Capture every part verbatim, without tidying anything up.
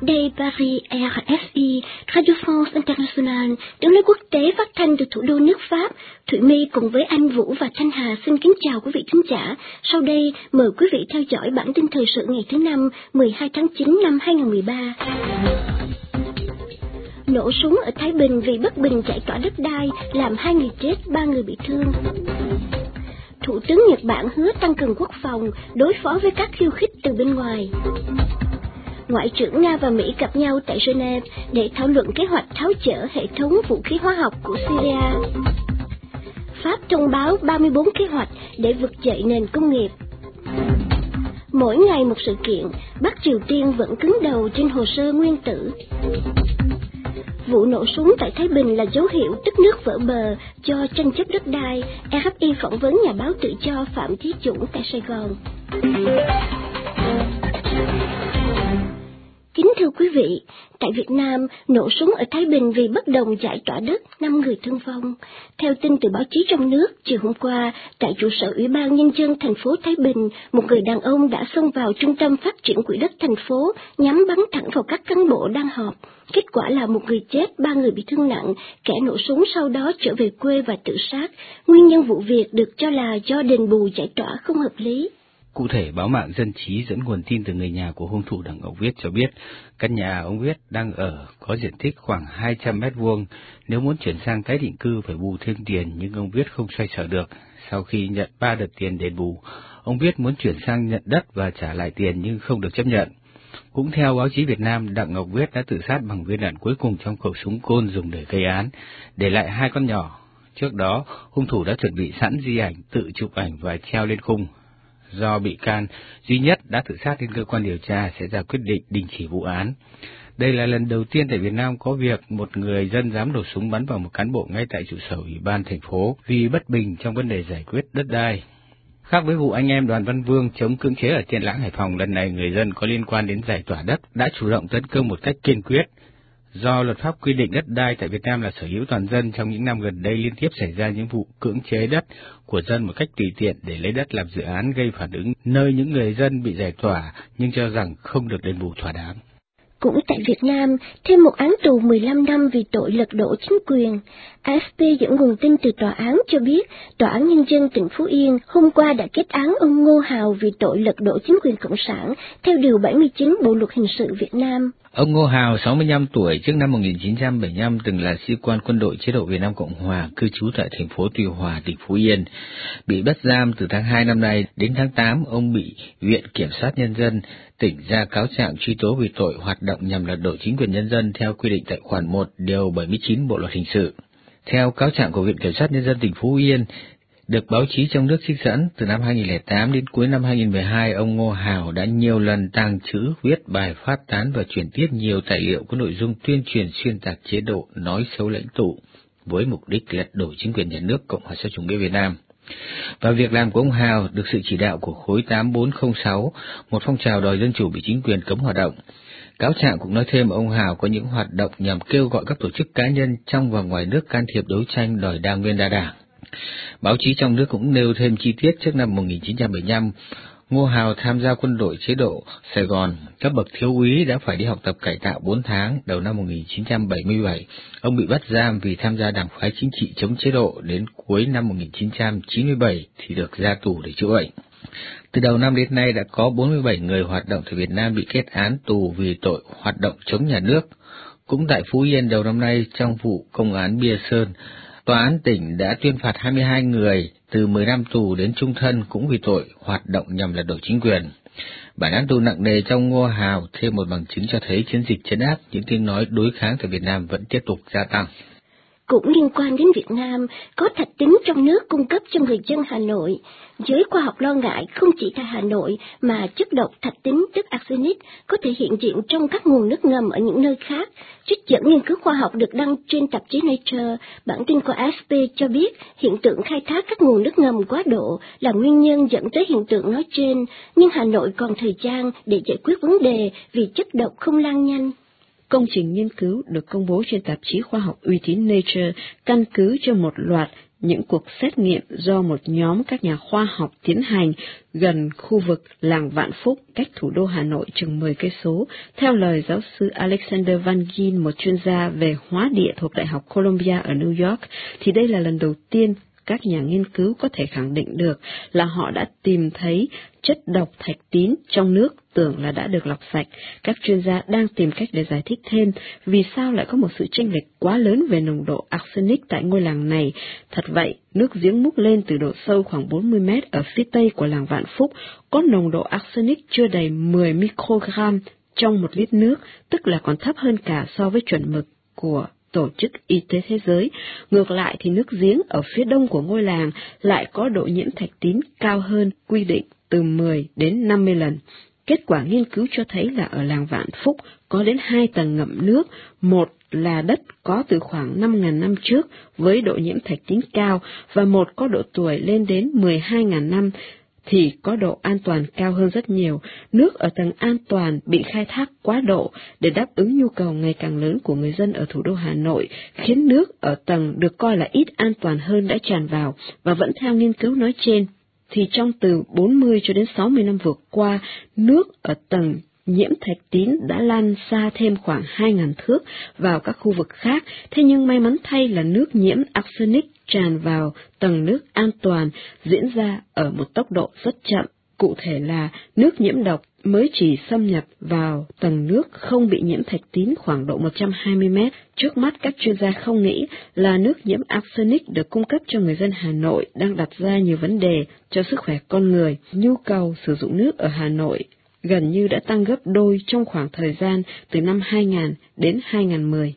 Đây Paris rờ ép i, Radio France International, tiếng nói quốc tế phát thanh từ thủ đô nước Pháp. Thụy My cùng với anh Vũ và Thanh Hà xin kính chào quý vị khán giả. Sau đây, mời quý vị theo dõi bản tin thời sự ngày thứ năm, mười hai tháng chín năm hai nghìn không trăm mười ba. Nổ súng ở Thái Bình vì bất bình giải tỏa đất đai, làm hai người chết, ba người bị thương. Thủ tướng Nhật Bản hứa tăng cường quốc phòng, đối phó với các khiêu khích từ bên ngoài. Ngoại trưởng Nga và Mỹ gặp nhau tại Geneva để thảo luận kế hoạch tháo dỡ hệ thống vũ khí hóa học của Syria. Pháp thông báo ba mươi bốn kế hoạch để vực dậy nền công nghiệp. Mỗi ngày một sự kiện, Bắc Triều Tiên vẫn cứng đầu trên hồ sơ nguyên tử. Vụ nổ súng tại Thái Bình là dấu hiệu tức nước vỡ bờ do tranh chấp đất đai. rờ ép i phỏng vấn nhà báo tự do Phạm Chí Dũng tại Sài Gòn. Kính thưa quý vị, tại Việt Nam, nổ súng ở Thái Bình vì bất đồng giải tỏa đất, năm người thương vong. Theo tin từ báo chí trong nước, chiều hôm qua, tại trụ sở Ủy ban Nhân dân thành phố Thái Bình, một người đàn ông đã xông vào trung tâm phát triển quỹ đất thành phố, nhắm bắn thẳng vào các cán bộ đang họp. Kết quả là một người chết, ba người bị thương nặng, kẻ nổ súng sau đó trở về quê và tự sát. Nguyên nhân vụ việc được cho là do đền bù giải tỏa không hợp lý. Cụ thể, báo mạng Dân trí dẫn nguồn tin từ người nhà của hung thủ Đặng Ngọc Viết cho biết, căn nhà ông Viết đang ở có diện tích khoảng hai trăm mét vuông, nếu muốn chuyển sang tái định cư phải bù thêm tiền nhưng ông Viết không xoay sở được. Sau khi nhận ba đợt tiền đền bù, ông Viết muốn chuyển sang nhận đất và trả lại tiền nhưng không được chấp nhận. Cũng theo báo chí Việt Nam, Đặng Ngọc Viết đã tự sát bằng viên đạn cuối cùng trong khẩu súng côn dùng để gây án, để lại hai con nhỏ. Trước đó, hung thủ đã chuẩn bị sẵn di ảnh, tự chụp ảnh và treo lên khung. Do bị can duy nhất đã tự sát nên cơ quan điều tra sẽ ra quyết định đình chỉ vụ án. Đây là lần đầu tiên tại Việt Nam có việc một người dân dám nổ súng bắn vào một cán bộ ngay tại trụ sở Ủy ban thành phố vì bất bình trong vấn đề giải quyết đất đai. Khác với vụ anh em Đoàn Văn Vương chống cưỡng chế ở Tiên Lãng, Hải Phòng, lần này người dân có liên quan đến giải tỏa đất đã chủ động tấn công một cách kiên quyết. Do luật pháp quy định đất đai tại Việt Nam là sở hữu toàn dân, trong những năm gần đây liên tiếp xảy ra những vụ cưỡng chế đất của dân một cách tùy tiện để lấy đất làm dự án, gây phản ứng nơi những người dân bị giải tỏa nhưng cho rằng không được đền bù thỏa đáng. Cũng tại Việt Nam, thêm một án tù mười lăm năm vì tội lật đổ chính quyền. a ép pê dẫn nguồn tin từ tòa án cho biết, Tòa án Nhân dân tỉnh Phú Yên hôm qua đã kết án ông Ngô Hào vì tội lật đổ chính quyền Cộng sản, theo Điều bảy mươi chín Bộ Luật Hình sự Việt Nam. Ông Ngô Hào, sáu mươi lăm tuổi, trước năm một nghìn chín trăm bảy mươi lăm từng là sĩ quan quân đội chế độ Việt Nam Cộng Hòa, cư trú tại thành phố Tuy Hòa, tỉnh Phú Yên. Bị bắt giam từ tháng hai năm nay đến tháng tám, ông bị Viện Kiểm sát Nhân dân tỉnh ra cáo trạng truy tố vì tội hoạt động nhằm lật đổ chính quyền nhân dân theo quy định tại khoản một điều bảy mươi chín Bộ Luật Hình sự. Theo cáo trạng của Viện Kiểm sát Nhân dân tỉnh Phú Yên, được báo chí trong nước trích dẫn, từ năm hai nghìn không trăm lẻ tám đến cuối năm hai nghìn không trăm mười hai, ông Ngô Hào đã nhiều lần tàng trữ, viết bài phát tán và chuyển tiếp nhiều tài liệu có nội dung tuyên truyền xuyên tạc chế độ, nói xấu lãnh tụ, với mục đích lật đổ chính quyền nhà nước Cộng hòa xã hội chủ nghĩa Việt Nam. Và việc làm của ông Hào được sự chỉ đạo của khối tám bốn không sáu, một phong trào đòi dân chủ bị chính quyền cấm hoạt động. Cáo trạng cũng nói thêm ông Hào có những hoạt động nhằm kêu gọi các tổ chức cá nhân trong và ngoài nước can thiệp đấu tranh đòi đa nguyên đa đảng. Báo chí trong nước cũng nêu thêm chi tiết, trước năm một nghìn chín trăm bảy mươi lăm, Ngô Hào tham gia quân đội chế độ Sài Gòn, cấp bậc thiếu úy đã phải đi học tập cải tạo bốn tháng. Đầu năm một nghìn chín trăm bảy mươi bảy, ông bị bắt giam vì tham gia đảng phái chính trị chống chế độ, đến cuối năm một nghìn chín trăm chín mươi bảy thì được ra tù để chữa bệnh. Từ đầu năm đến nay đã có bốn mươi bảy người hoạt động tại Việt Nam bị kết án tù vì tội hoạt động chống nhà nước. Cũng tại Phú Yên, đầu năm nay trong vụ công án Bia Sơn, Tòa án tỉnh đã tuyên phạt hai mươi hai người từ mười năm tù đến chung thân cũng vì tội hoạt động nhằm lật đổ chính quyền. Bản án tù nặng nề trong Ngô Hào thêm một bằng chứng cho thấy chiến dịch trấn áp những tiếng nói đối kháng tại Việt Nam vẫn tiếp tục gia tăng. Cũng liên quan đến Việt Nam, có thạch tín trong nước cung cấp cho người dân Hà Nội. Giới khoa học lo ngại không chỉ tại Hà Nội mà chất độc thạch tín tức arsenic có thể hiện diện trong các nguồn nước ngầm ở những nơi khác. Trích dẫn nghiên cứu khoa học được đăng trên tạp chí Nature, bản tin của a ép pê cho biết hiện tượng khai thác các nguồn nước ngầm quá độ là nguyên nhân dẫn tới hiện tượng nói trên, nhưng Hà Nội còn thời gian để giải quyết vấn đề vì chất độc không lan nhanh. Công trình nghiên cứu được công bố trên tạp chí khoa học uy tín Nature căn cứ cho một loạt những cuộc xét nghiệm do một nhóm các nhà khoa học tiến hành gần khu vực làng Vạn Phúc, cách thủ đô Hà Nội chừng mười cây số. Theo lời giáo sư Alexander Van Gien, một chuyên gia về hóa địa thuộc Đại học Columbia ở New York, thì đây là lần đầu tiên các nhà nghiên cứu có thể khẳng định được là họ đã tìm thấy chất độc thạch tín trong nước tưởng là đã được lọc sạch. Các chuyên gia đang tìm cách để giải thích thêm vì sao lại có một sự chênh lệch quá lớn về nồng độ arsenic tại ngôi làng này. Thật vậy, nước giếng múc lên từ độ sâu khoảng bốn mươi mét ở phía tây của làng Vạn Phúc có nồng độ arsenic chưa đầy mười microgram trong một lít nước, tức là còn thấp hơn cả so với chuẩn mực của Tổ chức Y tế Thế giới. Ngược lại thì nước giếng ở phía đông của ngôi làng lại có độ nhiễm thạch tín cao hơn quy định từ mười đến năm mươi lần. Kết quả nghiên cứu cho thấy là ở làng Vạn Phúc có đến hai tầng ngậm nước, một là đất có từ khoảng năm nghìn năm trước với độ nhiễm thạch tín cao và một có độ tuổi lên đến mười hai nghìn năm thì có độ an toàn cao hơn rất nhiều. Nước ở tầng an toàn bị khai thác quá độ để đáp ứng nhu cầu ngày càng lớn của người dân ở thủ đô Hà Nội, khiến nước ở tầng được coi là ít an toàn hơn đã tràn vào. Và vẫn theo nghiên cứu nói trên, thì trong từ bốn mươi cho đến sáu mươi năm vừa qua, nước ở tầng nhiễm thạch tín đã lan xa thêm khoảng hai nghìn thước vào các khu vực khác. Thế nhưng may mắn thay là nước nhiễm arsenic tràn vào tầng nước an toàn diễn ra ở một tốc độ rất chậm. Cụ thể là nước nhiễm độc mới chỉ xâm nhập vào tầng nước không bị nhiễm thạch tín khoảng độ một trăm hai mươi mét. Trước mắt các chuyên gia không nghĩ là nước nhiễm arsenic được cung cấp cho người dân Hà Nội đang đặt ra nhiều vấn đề cho sức khỏe con người. Nhu cầu sử dụng nước ở Hà Nội gần như đã tăng gấp đôi trong khoảng thời gian từ năm hai nghìn đến hai nghìn mười.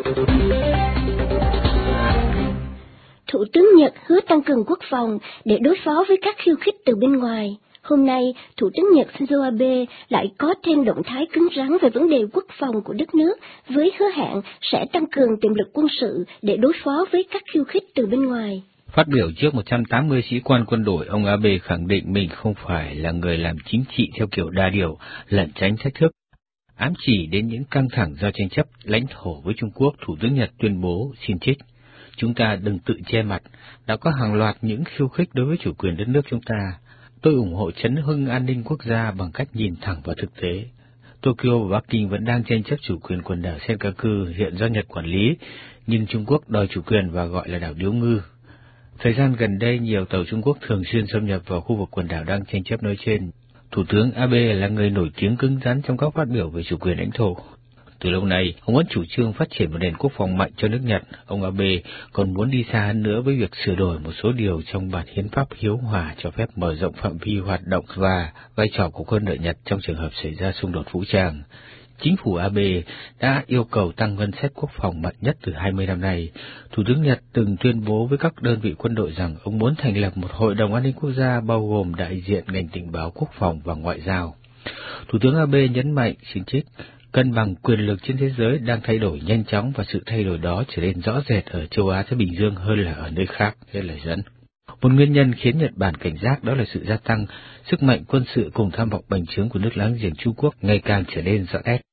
Thủ tướng Nhật hứa tăng cường quốc phòng để đối phó với các khiêu khích từ bên ngoài. Hôm nay, Thủ tướng Nhật Shinzo Abe lại có thêm động thái cứng rắn về vấn đề quốc phòng của đất nước, với hứa hẹn sẽ tăng cường tiềm lực quân sự để đối phó với các khiêu khích từ bên ngoài. Phát biểu trước một trăm tám mươi sĩ quan quân đội, ông Abe khẳng định mình không phải là người làm chính trị theo kiểu đa điều, lẩn tránh thách thức. Ám chỉ đến những căng thẳng do tranh chấp lãnh thổ với Trung Quốc, Thủ tướng Nhật tuyên bố xin trích: chúng ta đừng tự che mặt, đã có hàng loạt những khiêu khích đối với chủ quyền đất nước chúng ta. Tôi ủng hộ chấn hưng an ninh quốc gia bằng cách nhìn thẳng vào thực tế. Tokyo và Bắc Kinh vẫn đang tranh chấp chủ quyền quần đảo Senkaku hiện do Nhật quản lý, nhưng Trung Quốc đòi chủ quyền và gọi là đảo Điếu Ngư. Thời gian gần đây, nhiều tàu Trung Quốc thường xuyên xâm nhập vào khu vực quần đảo đang tranh chấp nói trên. Thủ tướng Abe là người nổi tiếng cứng rắn trong các phát biểu về chủ quyền lãnh thổ. Từ lâu nay, ông vẫn chủ trương phát triển một nền quốc phòng mạnh cho nước Nhật. Ông Abe còn muốn đi xa hơn nữa với việc sửa đổi một số điều trong bản hiến pháp hiếu hòa cho phép mở rộng phạm vi hoạt động và vai trò của quân đội Nhật trong trường hợp xảy ra xung đột vũ trang. Chính phủ Abe đã yêu cầu tăng ngân sách quốc phòng mạnh nhất từ hai mươi năm nay. Thủ tướng Nhật từng tuyên bố với các đơn vị quân đội rằng ông muốn thành lập một hội đồng an ninh quốc gia bao gồm đại diện ngành tình báo, quốc phòng và ngoại giao. Thủ tướng Abe nhấn mạnh, xin trích: cân bằng quyền lực trên thế giới đang thay đổi nhanh chóng và sự thay đổi đó trở nên rõ rệt ở châu Á Thái Bình Dương hơn là ở nơi khác. Thế là dẫn. Một nguyên nhân khiến Nhật Bản cảnh giác đó là sự gia tăng sức mạnh quân sự cùng tham vọng bành trướng của nước láng giềng Trung Quốc ngày càng trở nên rõ nét.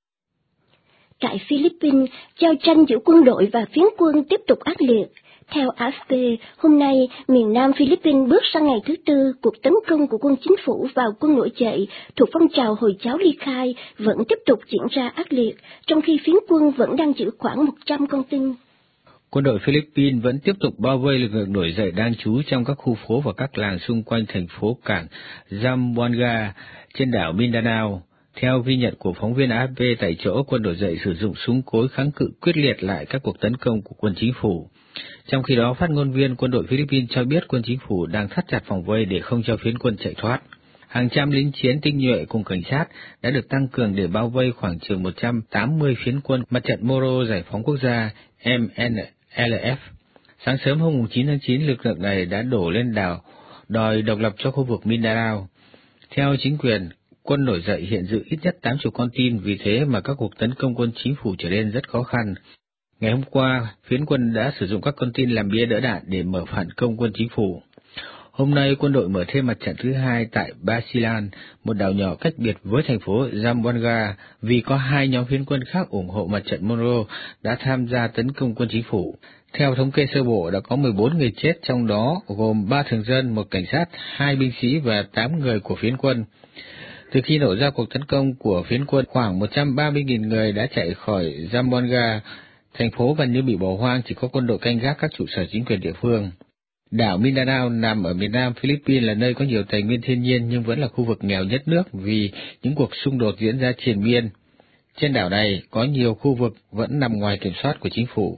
Tại Philippines, giao tranh giữa quân đội và phiến quân tiếp tục ác liệt. Theo a ép pê, hôm nay, miền Nam Philippines bước sang ngày thứ tư, cuộc tấn công của quân chính phủ vào quân nổi dậy thuộc phong trào Hồi giáo ly khai vẫn tiếp tục diễn ra ác liệt, trong khi phiến quân vẫn đang giữ khoảng một trăm con tin. Quân đội Philippines vẫn tiếp tục bao vây lực lượng nổi dậy đang trú trong các khu phố và các làng xung quanh thành phố cảng Zamboanga trên đảo Mindanao. Theo ghi nhận của phóng viên a ép pê tại chỗ, quân nổi dậy sử dụng súng cối kháng cự quyết liệt lại các cuộc tấn công của quân chính phủ. Trong khi đó, phát ngôn viên quân đội Philippines cho biết quân chính phủ đang thắt chặt vòng vây để không cho phiến quân chạy thoát. Hàng trăm lính chiến tinh nhuệ cùng cảnh sát đã được tăng cường để bao vây khoảng chừng một trăm tám mươi phiến quân Mặt trận Moro Giải phóng Quốc gia em en lờ ép. Sáng sớm hôm chín tháng chín, lực lượng này đã đổ lên đảo đòi độc lập cho khu vực Mindanao. Theo chính quyền, quân nổi dậy hiện giữ ít nhất tám mươi con tin, vì thế mà các cuộc tấn công quân chính phủ trở nên rất khó khăn. Ngày hôm qua, phiến quân đã sử dụng các con tin làm bia đỡ đạn để mở phản công quân chính phủ. Hôm nay, quân đội mở thêm mặt trận thứ hai tại Basilan, một đảo nhỏ cách biệt với thành phố Zamboanga, vì có hai nhóm phiến quân khác ủng hộ mặt trận Moro đã tham gia tấn công quân chính phủ. Theo thống kê sơ bộ đã có mười bốn người chết, trong đó gồm ba thường dân, một cảnh sát, hai binh sĩ và tám người của phiến quân. Từ khi nổ ra cuộc tấn công của phiến quân, khoảng một trăm ba mươi nghìn người đã chạy khỏi Zamboanga, thành phố gần như bị bỏ hoang, chỉ có quân đội canh gác các trụ sở chính quyền địa phương. Đảo Mindanao nằm ở miền nam Philippines là nơi có nhiều tài nguyên thiên nhiên nhưng vẫn là khu vực nghèo nhất nước vì những cuộc xung đột diễn ra triền miên. Trên đảo này có nhiều khu vực vẫn nằm ngoài kiểm soát của chính phủ.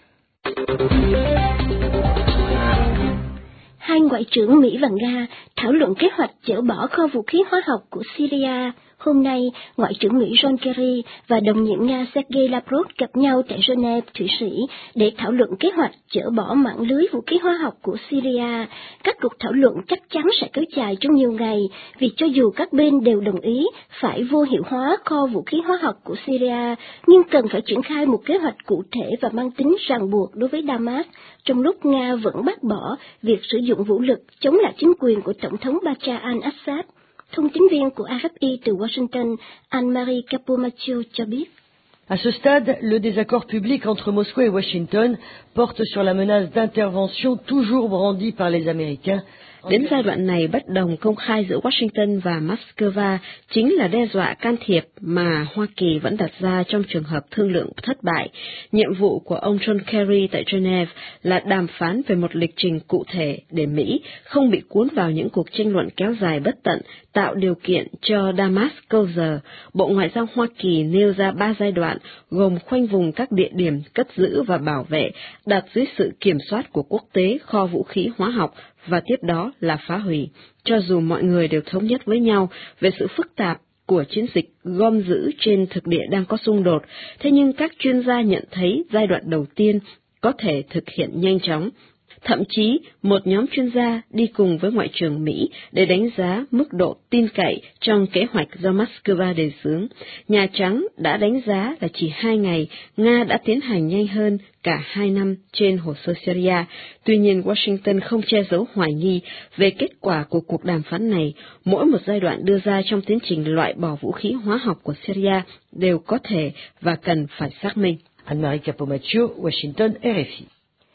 Hai ngoại trưởng Mỹ và Nga thảo luận kế hoạch dỡ bỏ kho vũ khí hóa học của Syria. Hôm nay, Ngoại trưởng Mỹ John Kerry và đồng nhiệm Nga Sergei Lavrov gặp nhau tại Geneva, Thụy Sĩ để thảo luận kế hoạch dỡ bỏ mạng lưới vũ khí hóa học của Syria. Các cuộc thảo luận chắc chắn sẽ kéo dài trong nhiều ngày, vì cho dù các bên đều đồng ý phải vô hiệu hóa kho vũ khí hóa học của Syria, nhưng cần phải triển khai một kế hoạch cụ thể và mang tính ràng buộc đối với Damas, trong lúc Nga vẫn bác bỏ việc sử dụng vũ lực chống lại chính quyền của Tổng thống Bashar al-Assad. Thông tín viên của a ép pê từ Washington, Anne-Marie Capomaccio cho biết. À ce stade, le désaccord public entre Moscou et Washington porte sur la menace d'intervention toujours brandie par les Américains. Đến giai đoạn này, bất đồng công khai giữa Washington và Moscow chính là đe dọa can thiệp mà Hoa Kỳ vẫn đặt ra trong trường hợp thương lượng thất bại. Nhiệm vụ của ông John Kerry tại Geneva là đàm phán về một lịch trình cụ thể để Mỹ không bị cuốn vào những cuộc tranh luận kéo dài bất tận, tạo điều kiện cho Damas câu giờ. Bộ Ngoại giao Hoa Kỳ nêu ra ba giai đoạn gồm khoanh vùng các địa điểm cất giữ và bảo vệ, đặt dưới sự kiểm soát của quốc tế kho vũ khí hóa học, và tiếp đó là phá hủy. Cho dù mọi người đều thống nhất với nhau về sự phức tạp của chiến dịch gom giữ trên thực địa đang có xung đột, thế nhưng các chuyên gia nhận thấy giai đoạn đầu tiên có thể thực hiện nhanh chóng. Thậm chí, một nhóm chuyên gia đi cùng với Ngoại trưởng Mỹ để đánh giá mức độ tin cậy trong kế hoạch do Moscow đề xướng. Nhà Trắng đã đánh giá là chỉ hai ngày, Nga đã tiến hành nhanh hơn cả hai năm trên hồ sơ Syria. Tuy nhiên, Washington không che giấu hoài nghi về kết quả của cuộc đàm phán này. Mỗi một giai đoạn đưa ra trong tiến trình loại bỏ vũ khí hóa học của Syria đều có thể và cần phải xác minh. Anne-Marie Capomaccio, Washington, R F I.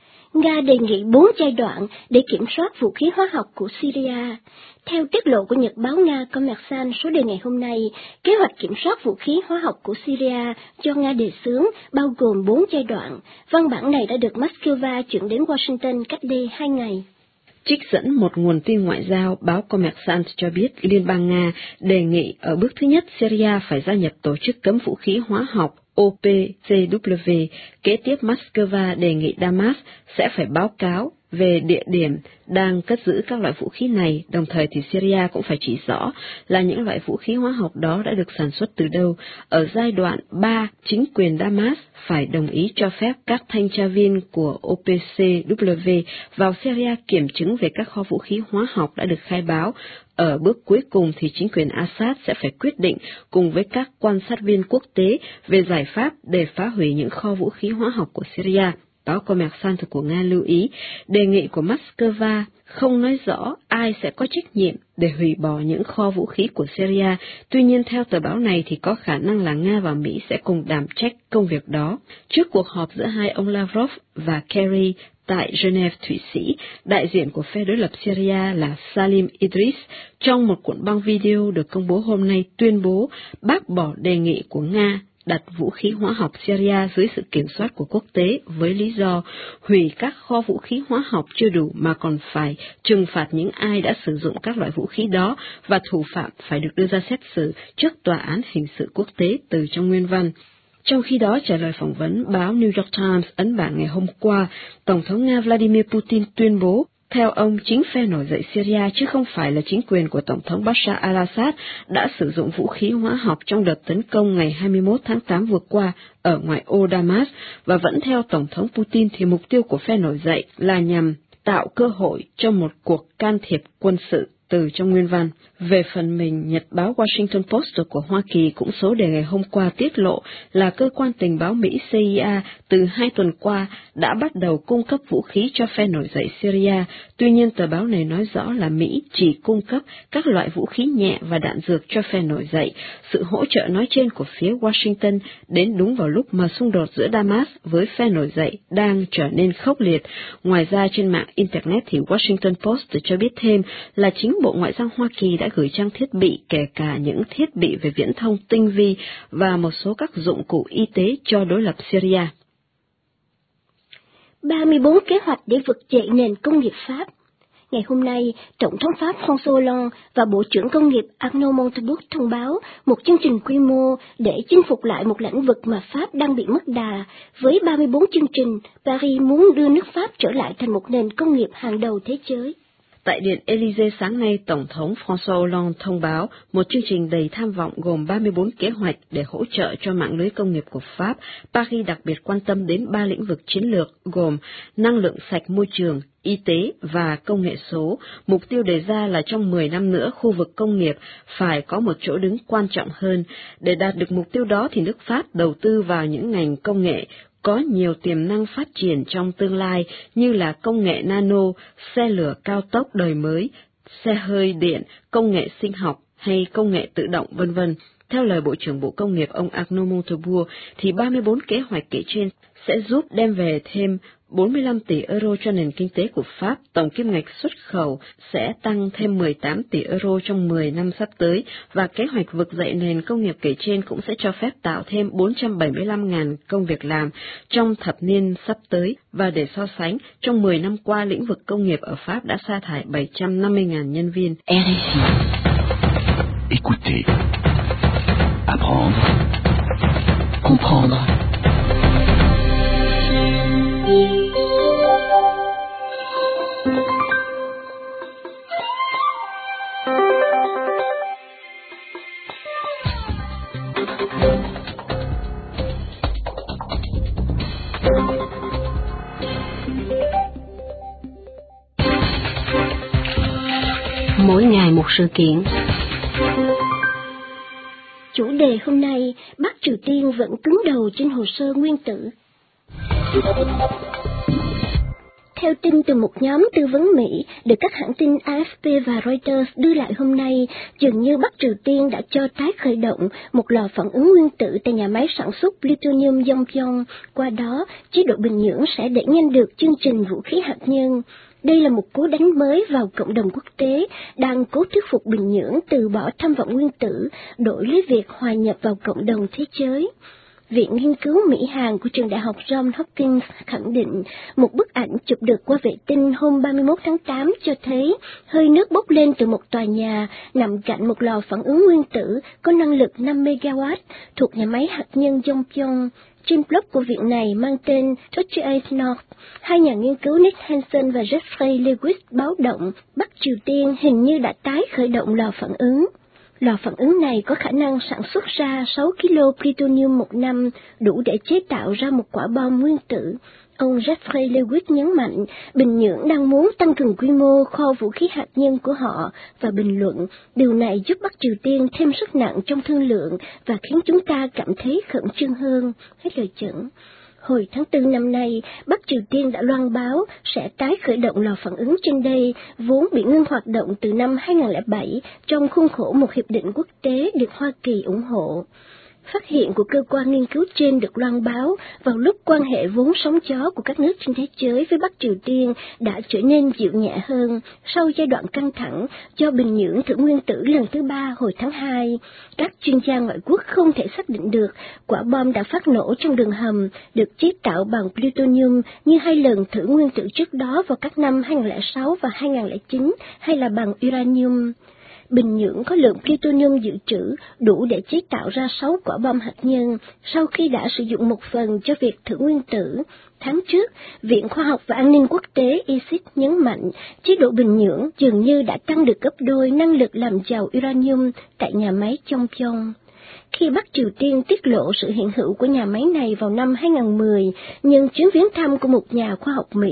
Nga đề nghị bốn giai đoạn để kiểm soát vũ khí hóa học của Syria. Theo tiết lộ của nhật báo Nga Kommersant số đề ngày hôm nay, kế hoạch kiểm soát vũ khí hóa học của Syria do Nga đề xướng bao gồm bốn giai đoạn. Văn bản này đã được Moscow chuyển đến Washington cách đây hai ngày. Trích dẫn một nguồn tin ngoại giao, báo Kommersant cho biết Liên bang Nga đề nghị ở bước thứ nhất Syria phải gia nhập tổ chức cấm vũ khí hóa học O P C W. Kế tiếp, Moscow đề nghị Damas sẽ phải báo cáo về địa điểm đang cất giữ các loại vũ khí này, đồng thời thì Syria cũng phải chỉ rõ là những loại vũ khí hóa học đó đã được sản xuất từ đâu. Ở giai đoạn ba, chính quyền Damas phải đồng ý cho phép các thanh tra viên của O P C W vào Syria kiểm chứng về các kho vũ khí hóa học đã được khai báo. Ở bước cuối cùng thì chính quyền Assad sẽ phải quyết định cùng với các quan sát viên quốc tế về giải pháp để phá hủy những kho vũ khí hóa học của Syria. Báo Kommersant của Nga lưu ý, đề nghị của Moscow không nói rõ ai sẽ có trách nhiệm để hủy bỏ những kho vũ khí của Syria. Tuy nhiên, theo tờ báo này thì có khả năng là Nga và Mỹ sẽ cùng đảm trách công việc đó. Trước cuộc họp giữa hai ông Lavrov và Kerry tại Geneva, Thụy Sĩ, đại diện của phe đối lập Syria là Salim Idris trong một cuộn băng video được công bố hôm nay tuyên bố bác bỏ đề nghị của Nga đặt vũ khí hóa học Syria dưới sự kiểm soát của quốc tế với lý do hủy các kho vũ khí hóa học chưa đủ mà còn phải trừng phạt những ai đã sử dụng các loại vũ khí đó, và thủ phạm phải được đưa ra xét xử trước tòa án hình sự quốc tế từ trong nguyên văn. Trong khi đó, trả lời phỏng vấn báo New York Times ấn bản ngày hôm qua, Tổng thống Nga Vladimir Putin tuyên bố, theo ông, chính phe nổi dậy Syria chứ không phải là chính quyền của Tổng thống Bashar al-Assad đã sử dụng vũ khí hóa học trong đợt tấn công ngày hai mươi mốt tháng tám vừa qua ở ngoại ô Damas, và vẫn theo Tổng thống Putin thì mục tiêu của phe nổi dậy là nhằm tạo cơ hội cho một cuộc can thiệp quân sự từ trong nguyên văn. Về phần mình, nhật báo Washington Post của Hoa Kỳ cũng số đề ngày hôm qua tiết lộ là cơ quan tình báo Mỹ C I A từ hai tuần qua đã bắt đầu cung cấp vũ khí cho phe nổi dậy Syria. Tuy nhiên, tờ báo này nói rõ là Mỹ chỉ cung cấp các loại vũ khí nhẹ và đạn dược cho phe nổi dậy. Sự hỗ trợ nói trên của phía Washington đến đúng vào lúc mà xung đột giữa Damas với phe nổi dậy đang trở nên khốc liệt. Ngoài ra, trên mạng Internet thì Washington Post cho biết thêm là chính Bộ Ngoại giao Hoa Kỳ đã gửi trang thiết bị, kể cả những thiết bị về viễn thông tinh vi và một số các dụng cụ y tế cho đối lập Syria. ba mươi bốn kế hoạch để vực dậy nền công nghiệp Pháp. Ngày hôm nay, Tổng thống Pháp François Hollande và Bộ trưởng Công nghiệp Arnaud Montebourg thông báo một chương trình quy mô để chinh phục lại một lĩnh vực mà Pháp đang bị mất đà. Với ba mươi bốn chương trình, Paris muốn đưa nước Pháp trở lại thành một nền công nghiệp hàng đầu thế giới. Tại Điện Élysée sáng nay, Tổng thống François Hollande thông báo một chương trình đầy tham vọng gồm ba mươi bốn kế hoạch để hỗ trợ cho mạng lưới công nghiệp của Pháp. Paris đặc biệt quan tâm đến ba lĩnh vực chiến lược gồm năng lượng sạch, môi trường, y tế và công nghệ số. Mục tiêu đề ra là trong mười năm nữa, khu vực công nghiệp phải có một chỗ đứng quan trọng hơn. Để đạt được mục tiêu đó thì nước Pháp đầu tư vào những ngành công nghệ có nhiều tiềm năng phát triển trong tương lai như là công nghệ nano, xe lửa cao tốc đời mới, xe hơi điện, công nghệ sinh học hay công nghệ tự động, vân vân. Theo lời Bộ trưởng Bộ Công nghiệp ông Arnaud Montebourg, thì ba mươi bốn kế hoạch kể trên sẽ giúp đem về thêm bốn mươi lăm tỷ euro cho nền kinh tế của Pháp. Tổng kim ngạch xuất khẩu sẽ tăng thêm mười tám tỷ euro trong mười năm sắp tới, và kế hoạch vực dậy nền công nghiệp kể trên cũng sẽ cho phép tạo thêm bốn trăm bảy mươi lăm nghìn công việc làm trong thập niên sắp tới. Và để so sánh, trong mười năm qua, lĩnh vực công nghiệp ở Pháp đã sa thải bảy trăm năm mươi nghìn nhân viên. R F I. Écoutez, apprendre, comprendre. Mỗi ngày một sự kiện. Chủ đề hôm nay, Bắc Triều Tiên vẫn cứng đầu trên hồ sơ nguyên tử. Theo tin từ một nhóm tư vấn Mỹ được các hãng tin A F P và Reuters đưa lại hôm nay, dường như Bắc Triều Tiên đã cho tái khởi động một lò phản ứng nguyên tử tại nhà máy sản xuất plutonium Yongbyon. Qua đó, chế độ Bình Nhưỡng sẽ đẩy nhanh được chương trình vũ khí hạt nhân. Đây là một cú đánh mới vào cộng đồng quốc tế đang cố thuyết phục Bình Nhưỡng từ bỏ tham vọng nguyên tử, đổi lấy việc hòa nhập vào cộng đồng thế giới. Viện Nghiên cứu Mỹ-Hàn của trường đại học Johns Hopkins khẳng định một bức ảnh chụp được qua vệ tinh hôm ba mươi mốt tháng tám cho thấy hơi nước bốc lên từ một tòa nhà nằm cạnh một lò phản ứng nguyên tử có năng lực năm mê ga oát thuộc nhà máy hạt nhân Yongbyon. Trên blog của viện này mang tên Torch-Eight North, hai nhà nghiên cứu Nick Hansen và Jeffrey Lewis báo động Bắc Triều Tiên hình như đã tái khởi động lò phản ứng. Lò phản ứng này có khả năng sản xuất ra sáu ki lô plutonium một năm, đủ để chế tạo ra một quả bom nguyên tử. Ông Jeffrey Lewis nhấn mạnh Bình Nhưỡng đang muốn tăng cường quy mô kho vũ khí hạt nhân của họ và bình luận điều này giúp Bắc Triều Tiên thêm sức nặng trong thương lượng và khiến chúng ta cảm thấy khẩn trương hơn. Hết lời dẫn. Hồi tháng tư năm nay, Bắc Triều Tiên đã loan báo sẽ tái khởi động lò phản ứng trên đây, vốn bị ngưng hoạt động từ năm hai không không bảy trong khuôn khổ một hiệp định quốc tế được Hoa Kỳ ủng hộ. Phát hiện của cơ quan nghiên cứu trên được loan báo vào lúc quan hệ vốn sóng gió của các nước trên thế giới với Bắc Triều Tiên đã trở nên dịu nhẹ hơn sau giai đoạn căng thẳng do Bình Nhưỡng thử nguyên tử lần thứ ba hồi tháng hai. Các chuyên gia ngoại quốc không thể xác định được quả bom đã phát nổ trong đường hầm được chế tạo bằng plutonium như hai lần thử nguyên tử trước đó vào các năm hai không không sáu và hai không không chín hay là bằng uranium. Bình Nhưỡng có lượng plutonium dự trữ đủ để chế tạo ra sáu quả bom hạt nhân sau khi đã sử dụng một phần cho việc thử nguyên tử. Tháng trước, Viện Khoa học và An ninh Quốc tế I C I S nhấn mạnh chế độ Bình Nhưỡng dường như đã tăng được gấp đôi năng lực làm giàu uranium tại nhà máy Yongbyon. Khi Bắc Triều Tiên tiết lộ sự hiện hữu của nhà máy này vào năm hai không một không, nhân chuyến viếng thăm của một nhà khoa học Mỹ,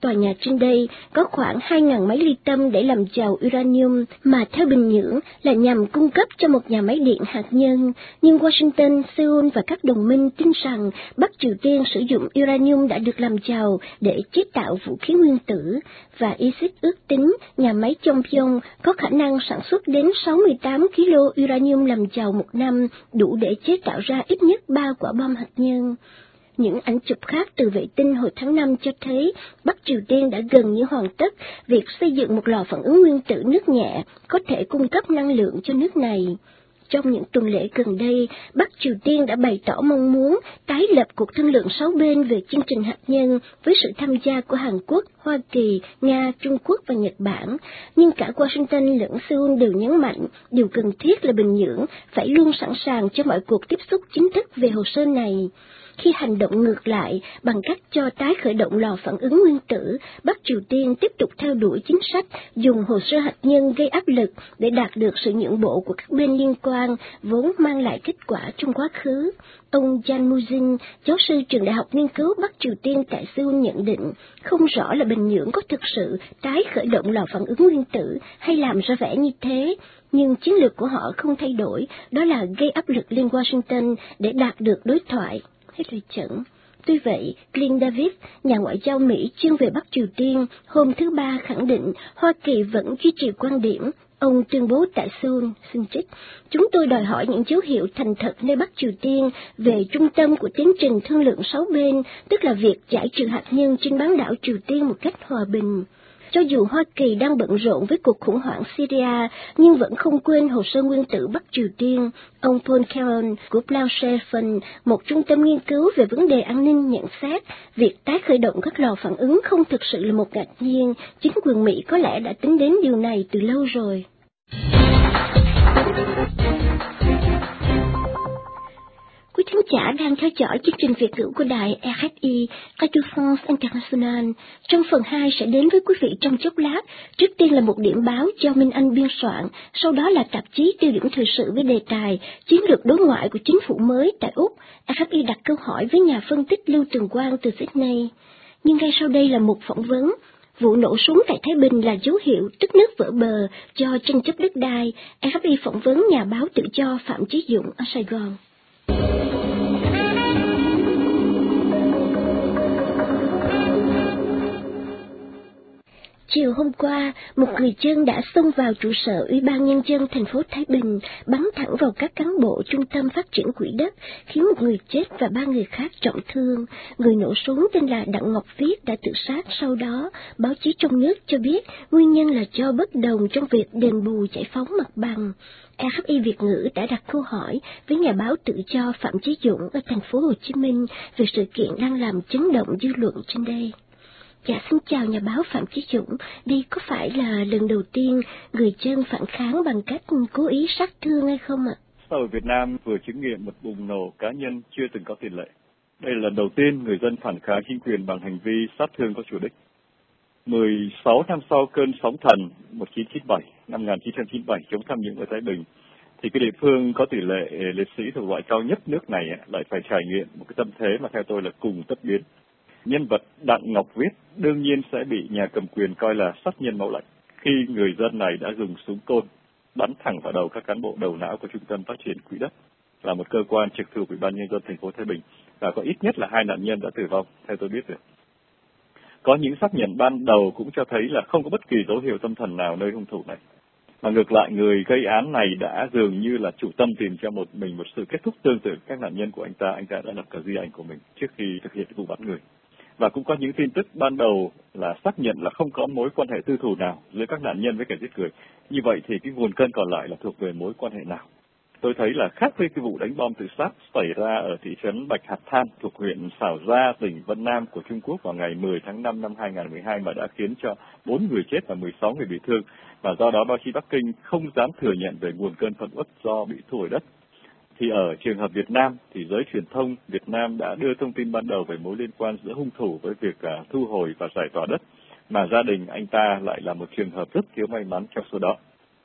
tòa nhà trên đây có khoảng hai nghìn máy ly tâm để làm giàu uranium mà theo Bình Nhưỡng là nhằm cung cấp cho một nhà máy điện hạt nhân. Nhưng Washington, Seoul và các đồng minh tin rằng Bắc Triều Tiên sử dụng uranium đã được làm giàu để chế tạo vũ khí nguyên tử, và i xít ước tính nhà máy Chongbyon có khả năng sản xuất đến sáu mươi tám ki lô uranium làm giàu một năm, đủ để chế tạo ra ít nhất ba quả bom hạt nhân. Những ảnh chụp khác từ vệ tinh hồi tháng năm cho thấy Bắc Triều Tiên đã gần như hoàn tất việc xây dựng một lò phản ứng nguyên tử nước nhẹ có thể cung cấp năng lượng cho nước này. Trong những tuần lễ gần đây, Bắc Triều Tiên đã bày tỏ mong muốn tái lập cuộc thương lượng sáu bên về chương trình hạt nhân với sự tham gia của Hàn Quốc, Hoa Kỳ, Nga, Trung Quốc và Nhật Bản. Nhưng cả Washington lẫn Seoul đều nhấn mạnh điều cần thiết là Bình Nhưỡng phải luôn sẵn sàng cho mọi cuộc tiếp xúc chính thức về hồ sơ này. Khi hành động ngược lại bằng cách cho tái khởi động lò phản ứng nguyên tử, Bắc Triều Tiên tiếp tục theo đuổi chính sách dùng hồ sơ hạt nhân gây áp lực để đạt được sự nhượng bộ của các bên liên quan, vốn mang lại kết quả trong quá khứ. Ông Jan Mujin, giáo sư trường Đại học Nghiên cứu Bắc Triều Tiên tại Seoul nhận định, không rõ là Bình Nhưỡng có thực sự tái khởi động lò phản ứng nguyên tử hay làm ra vẻ như thế, nhưng chiến lược của họ không thay đổi, đó là gây áp lực lên Washington để đạt được đối thoại. Hết lời chẩn. Tuy vậy, Clint Davis, nhà ngoại giao Mỹ chuyên về Bắc Triều Tiên, hôm thứ Ba khẳng định Hoa Kỳ vẫn duy trì quan điểm. Ông tuyên bố tại Seoul, xin trích, chúng tôi đòi hỏi những dấu hiệu thành thật nơi Bắc Triều Tiên về trung tâm của tiến trình thương lượng sáu bên, tức là việc giải trừ hạt nhân trên bán đảo Triều Tiên một cách hòa bình. Cho dù Hoa Kỳ đang bận rộn với cuộc khủng hoảng Syria, nhưng vẫn không quên hồ sơ nguyên tử Bắc Triều Tiên. Ông Paul Caron của Plancher Fund, một trung tâm nghiên cứu về vấn đề an ninh, nhận xét việc tái khởi động các lò phản ứng không thực sự là một ngạc nhiên. Chính quyền Mỹ có lẽ đã tính đến điều này từ lâu rồi. Quý thính giả đang theo dõi chương trình Việt ngữ của đài rờ ép i, Radio France International. Trong phần hai sẽ đến với quý vị trong chốc lát. Trước tiên là một điểm báo do Minh Anh biên soạn, sau đó là tạp chí tiêu điểm thời sự với đề tài chiến lược đối ngoại của chính phủ mới tại Úc. rờ ép i đặt câu hỏi với nhà phân tích Lưu Tường Quang từ Sydney. Nhưng ngay sau đây là một phỏng vấn. Vụ nổ súng tại Thái Bình là dấu hiệu tức nước vỡ bờ do tranh chấp đất đai. rờ ép i phỏng vấn nhà báo tự do Phạm Chí Dũng ở Sài Gòn. Chiều hôm qua, một người dân đã xông vào trụ sở Ủy ban Nhân dân thành phố Thái Bình, bắn thẳng vào các cán bộ Trung tâm Phát triển Quỹ đất, khiến một người chết và ba người khác trọng thương. Người nổ súng tên là Đặng Ngọc Viết đã tự sát sau đó. Báo chí trong nước cho biết nguyên nhân là do bất đồng trong việc đền bù giải phóng mặt bằng. rờ ép i Việt ngữ đã đặt câu hỏi với nhà báo tự do Phạm Chí Dũng ở thành phố Hồ Chí Minh về sự kiện đang làm chấn động dư luận trên đây. Dạ, xin chào nhà báo Phạm Chí Dũng. Đây có phải là lần đầu tiên người dân phản kháng bằng cách cố ý sát thương hay không ạ? Xã hội Việt Nam vừa chứng nghiệm một bùng nổ cá nhân chưa từng có tiền lệ. Đây là lần đầu tiên người dân phản kháng chính quyền bằng hành vi sát thương có chủ đích. mười sáu năm sau cơn sóng thần một nghìn chín trăm chín mươi bảy, năm một nghìn chín trăm chín mươi bảy chống tham nhũng ở Thái Bình, thì cái địa phương có tỷ lệ liệt sĩ thuộc loại cao nhất nước này lại phải trải nghiệm một cái tâm thế mà theo tôi là cùng tất biến. Nhân vật Đặng Ngọc Viết đương nhiên sẽ bị nhà cầm quyền coi là sát nhân mẫu lệnh khi người dân này đã dùng súng côn bắn thẳng vào đầu các cán bộ đầu não của Trung tâm Phát triển Quỹ đất, là một cơ quan trực thuộc Ủy ban Nhân dân thành phố Thái Bình, và có ít nhất là hai nạn nhân đã tử vong, theo tôi biết được. Có những xác nhận ban đầu cũng cho thấy là không có bất kỳ dấu hiệu tâm thần nào nơi hung thủ này, mà ngược lại người gây án này đã dường như là chủ tâm tìm cho một mình một sự kết thúc tương tự các nạn nhân của anh ta. Anh ta đã lập cả di ảnh của mình trước khi thực hiện vụ bắn người. Và cũng có những tin tức ban đầu là xác nhận là không có mối quan hệ tư thù nào giữa các nạn nhân với kẻ giết người. Như vậy thì cái nguồn cơn còn lại là thuộc về mối quan hệ nào? Tôi thấy là khác với cái vụ đánh bom tự sát xảy ra ở thị trấn Bạch Hạc Than thuộc huyện Sảo Gia, tỉnh Vân Nam của Trung Quốc vào ngày mười tháng năm năm hai nghìn không trăm mười hai mà đã khiến cho bốn người chết và mười sáu người bị thương. Và do đó báo chí Bắc Kinh không dám thừa nhận về nguồn cơn phẫn uất do bị thu hồi đất. Thì ở trường hợp Việt Nam thì giới truyền thông Việt Nam đã đưa thông tin ban đầu về mối liên quan giữa hung thủ với việc uh, thu hồi và giải tỏa đất, mà gia đình anh ta lại là một trường hợp rất thiếu may mắn trong số đó.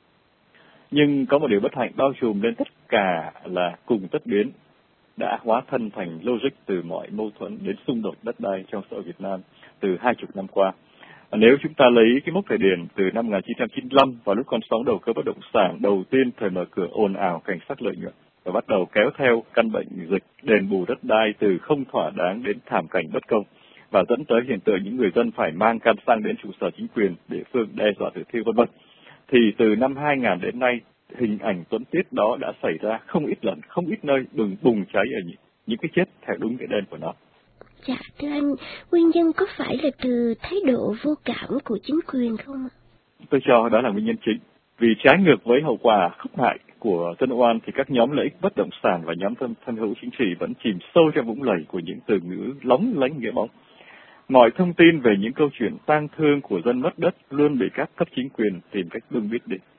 Nhưng có một điều bất hạnh bao trùm lên tất cả là cùng tất biến đã hóa thân thành logic từ mọi mâu thuẫn đến xung đột đất đai trong xã hội Việt Nam từ hai chục năm qua. Nếu chúng ta lấy cái mốc thời điểm từ năm một nghìn chín trăm chín mươi lăm vào lúc con sóng đầu cơ bất động sản đầu tiên thời mở cửa ồn ào cảnh sắc lợi nhuận và bắt đầu kéo theo căn bệnh dịch đền bù đất đai từ không thỏa đáng đến thảm cảnh bất công và dẫn tới hiện tượng những người dân phải mang can xăng đến trụ sở chính quyền địa phương đe dọa tử thiêu vân vân, thì từ năm hai nghìn đến nay hình ảnh tuấn tiết đó đã xảy ra không ít lần, không ít nơi bùng bùng cháy ở những, những cái chết theo đúng cái tên của nó. Dạ thưa anh, nguyên nhân có phải là từ thái độ vô cảm của chính quyền không? Tôi cho đó là nguyên nhân chính. Vì trái ngược với hậu quả khốc hại của dân oan thì các nhóm lợi ích bất động sản và nhóm thân, thân hữu chính trị vẫn chìm sâu trong vũng lầy của những từ ngữ lóng lánh nghĩa bóng. Mọi thông tin về những câu chuyện tang thương của dân mất đất luôn bị các cấp chính quyền tìm cách bưng bít đi.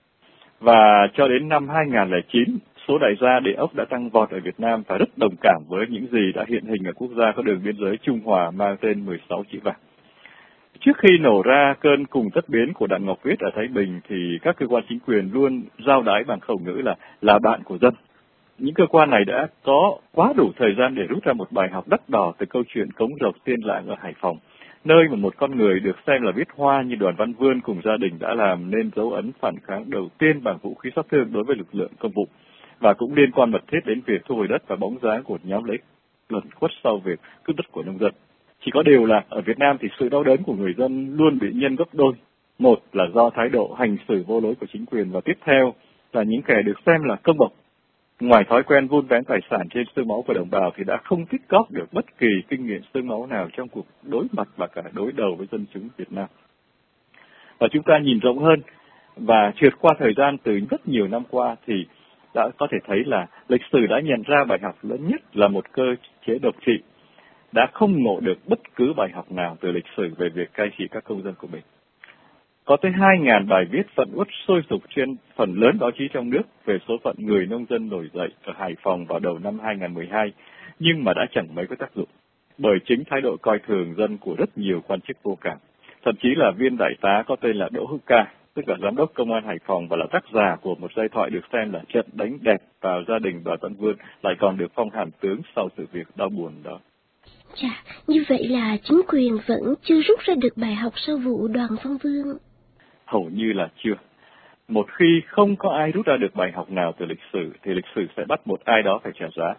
Và cho đến năm hai nghìn không trăm lẻ chín, số đại gia địa ốc đã tăng vọt ở Việt Nam và rất đồng cảm với những gì đã hiện hình ở quốc gia có đường biên giới Trung Hòa mang tên mười sáu chữ vàng. Trước khi nổ ra cơn cùng tất biến của Đặng Ngọc Viết ở Thái Bình thì các cơ quan chính quyền luôn giao đái bằng khẩu ngữ là là bạn của dân. Những cơ quan này đã có quá đủ thời gian để rút ra một bài học đắt đỏ từ câu chuyện Cống Rộc Tiên Lãng ở Hải Phòng, nơi mà một con người được xem là viết hoa như Đoàn Văn Vươn cùng gia đình đã làm nên dấu ấn phản kháng đầu tiên bằng vũ khí sát thương đối với lực lượng công vụ, và cũng liên quan mật thiết đến việc thu hồi đất và bóng dáng của nhóm lợi ích lẩn khuất sau việc cướp đất của nông dân. Chỉ có điều là ở Việt Nam thì sự đau đớn của người dân luôn bị nhân gấp đôi. Một là do thái độ hành xử vô lối của chính quyền, và tiếp theo là những kẻ được xem là công bộc, ngoài thói quen vun vén tài sản trên xương máu của đồng bào thì đã không tích góp được bất kỳ kinh nghiệm xương máu nào trong cuộc đối mặt và cả đối đầu với dân chúng Việt Nam. Và chúng ta nhìn rộng hơn và trượt qua thời gian từ rất nhiều năm qua thì đã có thể thấy là lịch sử đã nhận ra bài học lớn nhất là một cơ chế độc trị đã không ngộ được bất cứ bài học nào từ lịch sử về việc cai trị các công dân của mình. Có tới hai nghìn bài viết phẫn uất sôi sục trên phần lớn báo chí trong nước về số phận người nông dân nổi dậy ở Hải Phòng vào đầu năm hai nghìn không trăm mười hai, nhưng mà đã chẳng mấy có tác dụng, bởi chính thái độ coi thường dân của rất nhiều quan chức vô cảm. Thậm chí là viên đại tá có tên là Đỗ Hữu Ca, tức là giám đốc công an Hải Phòng và là tác giả của một giai thoại được xem là trận đánh đẹp vào gia đình Đoàn Văn Vươn, lại còn được phong hàm tướng sau sự việc đau buồn đó. Chà, như vậy là chính quyền vẫn chưa rút ra được bài học sau vụ Đoàn Văn Vươn. Hầu như là chưa. Một khi không có ai rút ra được bài học nào từ lịch sử, thì lịch sử sẽ bắt một ai đó phải trả giá.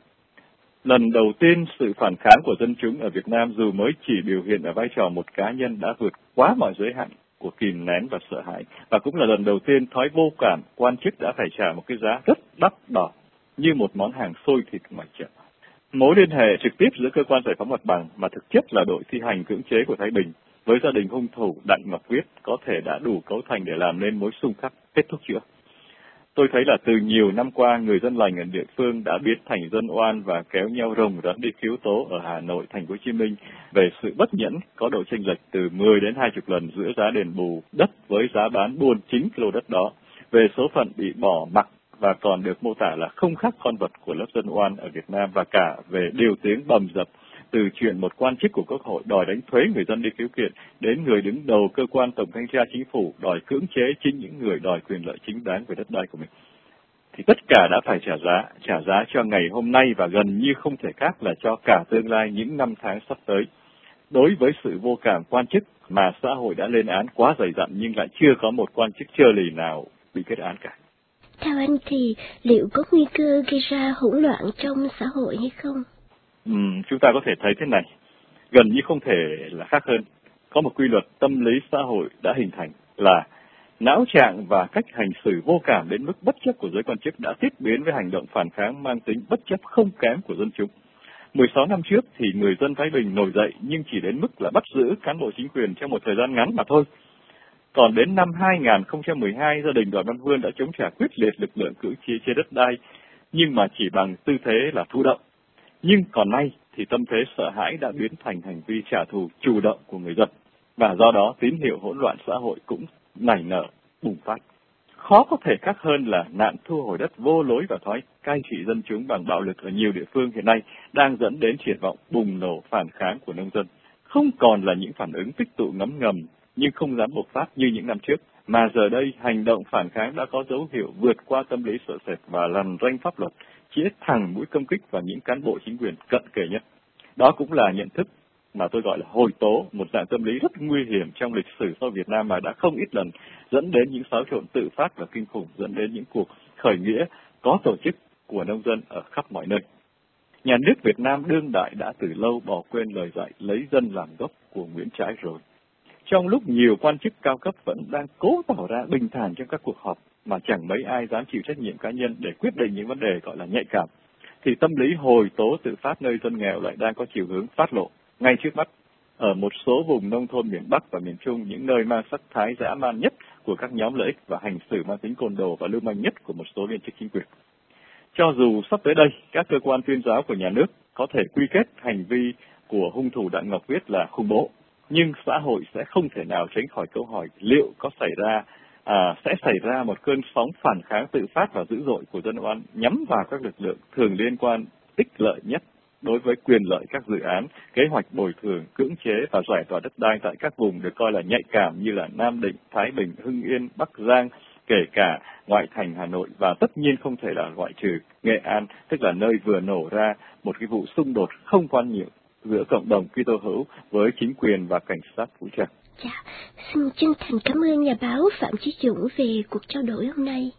Lần đầu tiên, sự phản kháng của dân chúng ở Việt Nam dù mới chỉ biểu hiện ở vai trò một cá nhân đã vượt quá mọi giới hạn của kìm nén và sợ hãi. Và cũng là lần đầu tiên thói vô cảm, quan chức đã phải trả một cái giá rất đắt đỏ, như một món hàng xôi thịt ngoài chợ. Mối liên hệ trực tiếp giữa cơ quan giải phóng mặt bằng mà thực chất là đội thi hành cưỡng chế của Thái Bình với gia đình hung thủ Đặng Ngọc Viết có thể đã đủ cấu thành để làm nên mối xung khắc kết thúc chưa? Tôi thấy là từ nhiều năm qua, người dân lành ở địa phương đã biến thành dân oan và kéo nhau rồng rắn đi khiếu tố ở Hà Nội, Thành phố Hồ Chí Minh về sự bất nhẫn có độ chênh lệch từ mười đến hai mươi lần giữa giá đền bù đất với giá bán buôn chính lô đất đó, về số phận bị bỏ mặc và còn được mô tả là không khác con vật của lớp dân oan ở Việt Nam, và cả về điều tiếng bầm dập từ chuyện một quan chức của Quốc hội đòi đánh thuế người dân đi khiếu kiện đến người đứng đầu cơ quan tổng thanh tra chính phủ đòi cưỡng chế chính những người đòi quyền lợi chính đáng về đất đai của mình. Thì tất cả đã phải trả giá, trả giá cho ngày hôm nay và gần như không thể khác là cho cả tương lai những năm tháng sắp tới. Đối với sự vô cảm quan chức mà xã hội đã lên án quá dày dặn nhưng lại chưa có một quan chức trơ lì nào bị kết án cả. Theo anh thì liệu có nguy cơ gây ra hỗn loạn trong xã hội hay không? Ừ, chúng ta có thể thấy thế này, gần như không thể là khác hơn. Có một quy luật tâm lý xã hội đã hình thành là não trạng và cách hành xử vô cảm đến mức bất chấp của giới quan chức đã tiếp biến với hành động phản kháng mang tính bất chấp không kém của dân chúng. mười sáu năm trước thì người dân Thái Bình nổi dậy nhưng chỉ đến mức là bắt giữ cán bộ chính quyền trong một thời gian ngắn mà thôi. Còn đến năm hai nghìn không trăm mười hai, gia đình Đoàn Văn Vươn đã chống trả quyết liệt lực lượng cưỡng chế chế đất đai, nhưng mà chỉ bằng tư thế là thụ động. Nhưng còn nay thì tâm thế sợ hãi đã biến thành hành vi trả thù chủ động của người dân, và do đó tín hiệu hỗn loạn xã hội cũng nảy nở, bùng phát. Khó có thể khác hơn là nạn thu hồi đất vô lối và thói cai trị dân chúng bằng bạo lực ở nhiều địa phương hiện nay đang dẫn đến triển vọng bùng nổ phản kháng của nông dân. Không còn là những phản ứng tích tụ ngấm ngầm nhưng không dám bộc phát như những năm trước, mà giờ đây hành động phản kháng đã có dấu hiệu vượt qua tâm lý sợ sệt và lằn ranh pháp luật, chĩa thẳng mũi công kích vào những cán bộ chính quyền cận kề nhất. Đó cũng là nhận thức mà tôi gọi là hồi tố, một dạng tâm lý rất nguy hiểm trong lịch sử sau Việt Nam mà đã không ít lần dẫn đến những xáo trộn tự phát và kinh khủng, dẫn đến những cuộc khởi nghĩa có tổ chức của nông dân ở khắp mọi nơi. Nhà nước Việt Nam đương đại đã từ lâu bỏ quên lời dạy lấy dân làm gốc của Nguyễn Trãi rồi. Trong lúc nhiều quan chức cao cấp vẫn đang cố tỏ ra bình thản trong các cuộc họp mà chẳng mấy ai dám chịu trách nhiệm cá nhân để quyết định những vấn đề gọi là nhạy cảm, thì tâm lý hồi tố tự phát nơi dân nghèo lại đang có chiều hướng phát lộ ngay trước mắt. Ở một số vùng nông thôn miền Bắc và miền Trung, những nơi mang sắc thái dã man nhất của các nhóm lợi ích và hành xử mang tính côn đồ và lưu manh nhất của một số viên chức chính quyền. Cho dù sắp tới đây, các cơ quan tuyên giáo của nhà nước có thể quy kết hành vi của hung thủ Đặng Ngọc Viết là khủng bố, nhưng xã hội sẽ không thể nào tránh khỏi câu hỏi liệu có xảy ra à, sẽ xảy ra một cơn sóng phản kháng tự phát và dữ dội của dân oan nhắm vào các lực lượng thường liên quan ích lợi nhất đối với quyền lợi các dự án, kế hoạch bồi thường, cưỡng chế và giải tỏa đất đai tại các vùng được coi là nhạy cảm như là Nam Định, Thái Bình, Hưng Yên, Bắc Giang, kể cả ngoại thành Hà Nội và tất nhiên không thể là loại trừ Nghệ An, tức là nơi vừa nổ ra một cái vụ xung đột không quan nhiệm giữa cộng đồng Kitô hữu với chính quyền và cảnh sát vũ trang. Dạ, xin chân thành cảm ơn nhà báo Phạm Chí Dũng về cuộc trao đổi hôm nay.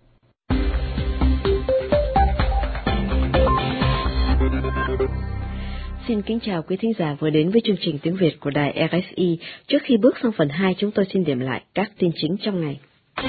Xin kính chào quý thính giả vừa đến với chương trình tiếng Việt của đài rờ ép i. Trước khi bước sang phần hai, chúng tôi xin điểm lại các tin chính trong ngày.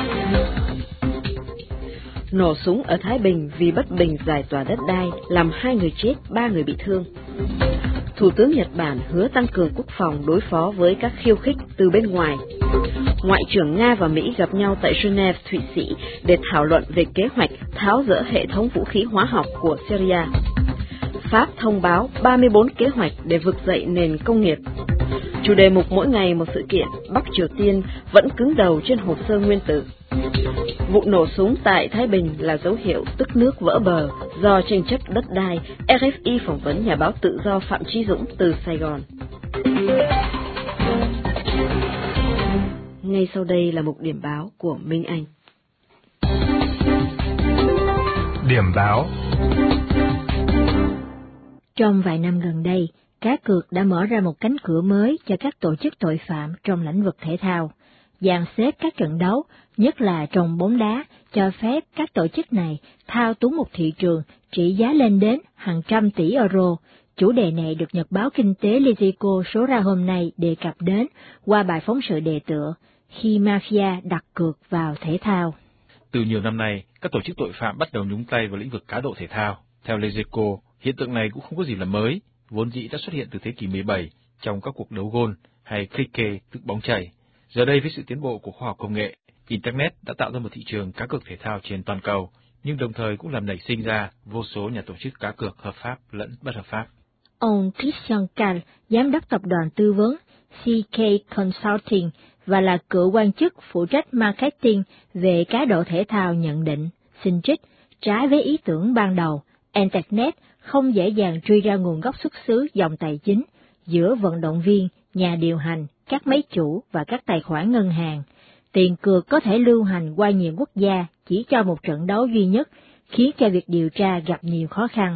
Nổ súng ở Thái Bình vì bất bình giải tỏa đất đai, làm hai người chết, ba người bị thương. Thủ tướng Nhật Bản hứa tăng cường quốc phòng đối phó với các khiêu khích từ bên ngoài. Ngoại trưởng Nga và Mỹ gặp nhau tại Geneva, Thụy Sĩ để thảo luận về kế hoạch tháo dỡ hệ thống vũ khí hóa học của Syria. Pháp thông báo ba mươi bốn kế hoạch để vực dậy nền công nghiệp. Chủ đề mục mỗi ngày một sự kiện, Bắc Triều Tiên vẫn cứng đầu trên hồ sơ nguyên tử. Vụ nổ súng tại Thái Bình là dấu hiệu tức nước vỡ bờ do tranh chấp đất đai. rờ ép i phỏng vấn nhà báo tự do Phạm Chí Dũng từ Sài Gòn. Ngay sau đây là mục điểm báo của Minh Anh. Điểm báo. Trong vài năm gần đây, cá cược đã mở ra một cánh cửa mới cho các tổ chức tội phạm trong lĩnh vực thể thao. Dàn xếp các trận đấu, nhất là trong bóng đá, cho phép các tổ chức này thao túng một thị trường trị giá lên đến hàng trăm tỷ euro. Chủ đề này được Nhật báo Kinh tế Lezico số ra hôm nay đề cập đến qua bài phóng sự đề tựa Khi Mafia đặt cược vào thể thao. Từ nhiều năm nay, các tổ chức tội phạm bắt đầu nhúng tay vào lĩnh vực cá độ thể thao. Theo Lezico, hiện tượng này cũng không có gì là mới, vốn dĩ đã xuất hiện từ thế kỷ mười bảy trong các cuộc đấu gôn hay cricket tức bóng chày. Giờ đây với sự tiến bộ của khoa học công nghệ, Internet đã tạo ra một thị trường cá cược thể thao trên toàn cầu, nhưng đồng thời cũng làm nảy sinh ra vô số nhà tổ chức cá cược hợp pháp lẫn bất hợp pháp. Ông Christian Kahl, giám đốc tập đoàn tư vấn xê ca Consulting và là cựu quan chức phụ trách marketing về cá độ thể thao nhận định, xin trích, trái với ý tưởng ban đầu, Internet không dễ dàng truy ra nguồn gốc xuất xứ dòng tài chính giữa vận động viên, nhà điều hành, các máy chủ và các tài khoản ngân hàng. Tiền cược có thể lưu hành qua nhiều quốc gia chỉ cho một trận đấu duy nhất, khiến cho việc điều tra gặp nhiều khó khăn.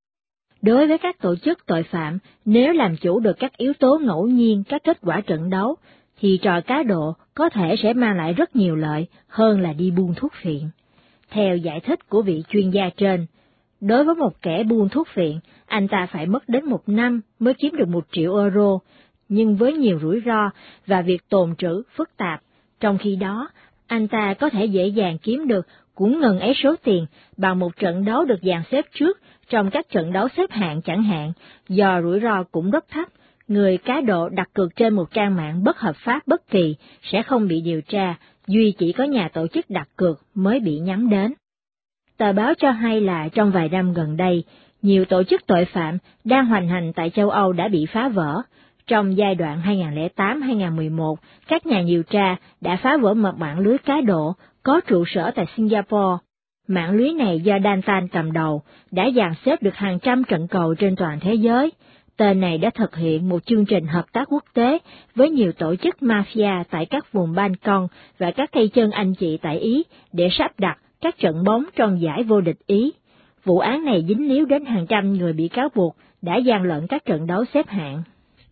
Đối với các tổ chức tội phạm, nếu làm chủ được các yếu tố ngẫu nhiên các kết quả trận đấu, thì trò cá độ có thể sẽ mang lại rất nhiều lợi hơn là đi buôn thuốc phiện. Theo giải thích của vị chuyên gia trên, đối với một kẻ buôn thuốc phiện, anh ta phải mất đến một năm mới kiếm được một triệu euro, nhưng với nhiều rủi ro và việc tồn trữ phức tạp. Trong khi đó, anh ta có thể dễ dàng kiếm được cũng ngần ấy số tiền bằng một trận đấu được dàn xếp trước trong các trận đấu xếp hạng chẳng hạn, do rủi ro cũng rất thấp. Người cá độ đặt cược trên một trang mạng bất hợp pháp bất kỳ sẽ không bị điều tra, duy chỉ có nhà tổ chức đặt cược mới bị nhắm đến. Tờ báo cho hay là trong vài năm gần đây, nhiều tổ chức tội phạm đang hoành hành tại châu Âu đã bị phá vỡ. Trong giai đoạn hai nghìn không trăm lẻ tám đến hai nghìn không trăm mười một, các nhà điều tra đã phá vỡ một mạng lưới cá độ có trụ sở tại Singapore. Mạng lưới này do Dantan cầm đầu, đã dàn xếp được hàng trăm trận cầu trên toàn thế giới. Tên này đã thực hiện một chương trình hợp tác quốc tế với nhiều tổ chức mafia tại các vùng Balkan và các cây chân anh chị tại Ý để sắp đặt các trận bóng trong giải vô địch Ý. Vụ án này dính líu đến hàng trăm người bị cáo buộc đã gian lận các trận đấu xếp hạng.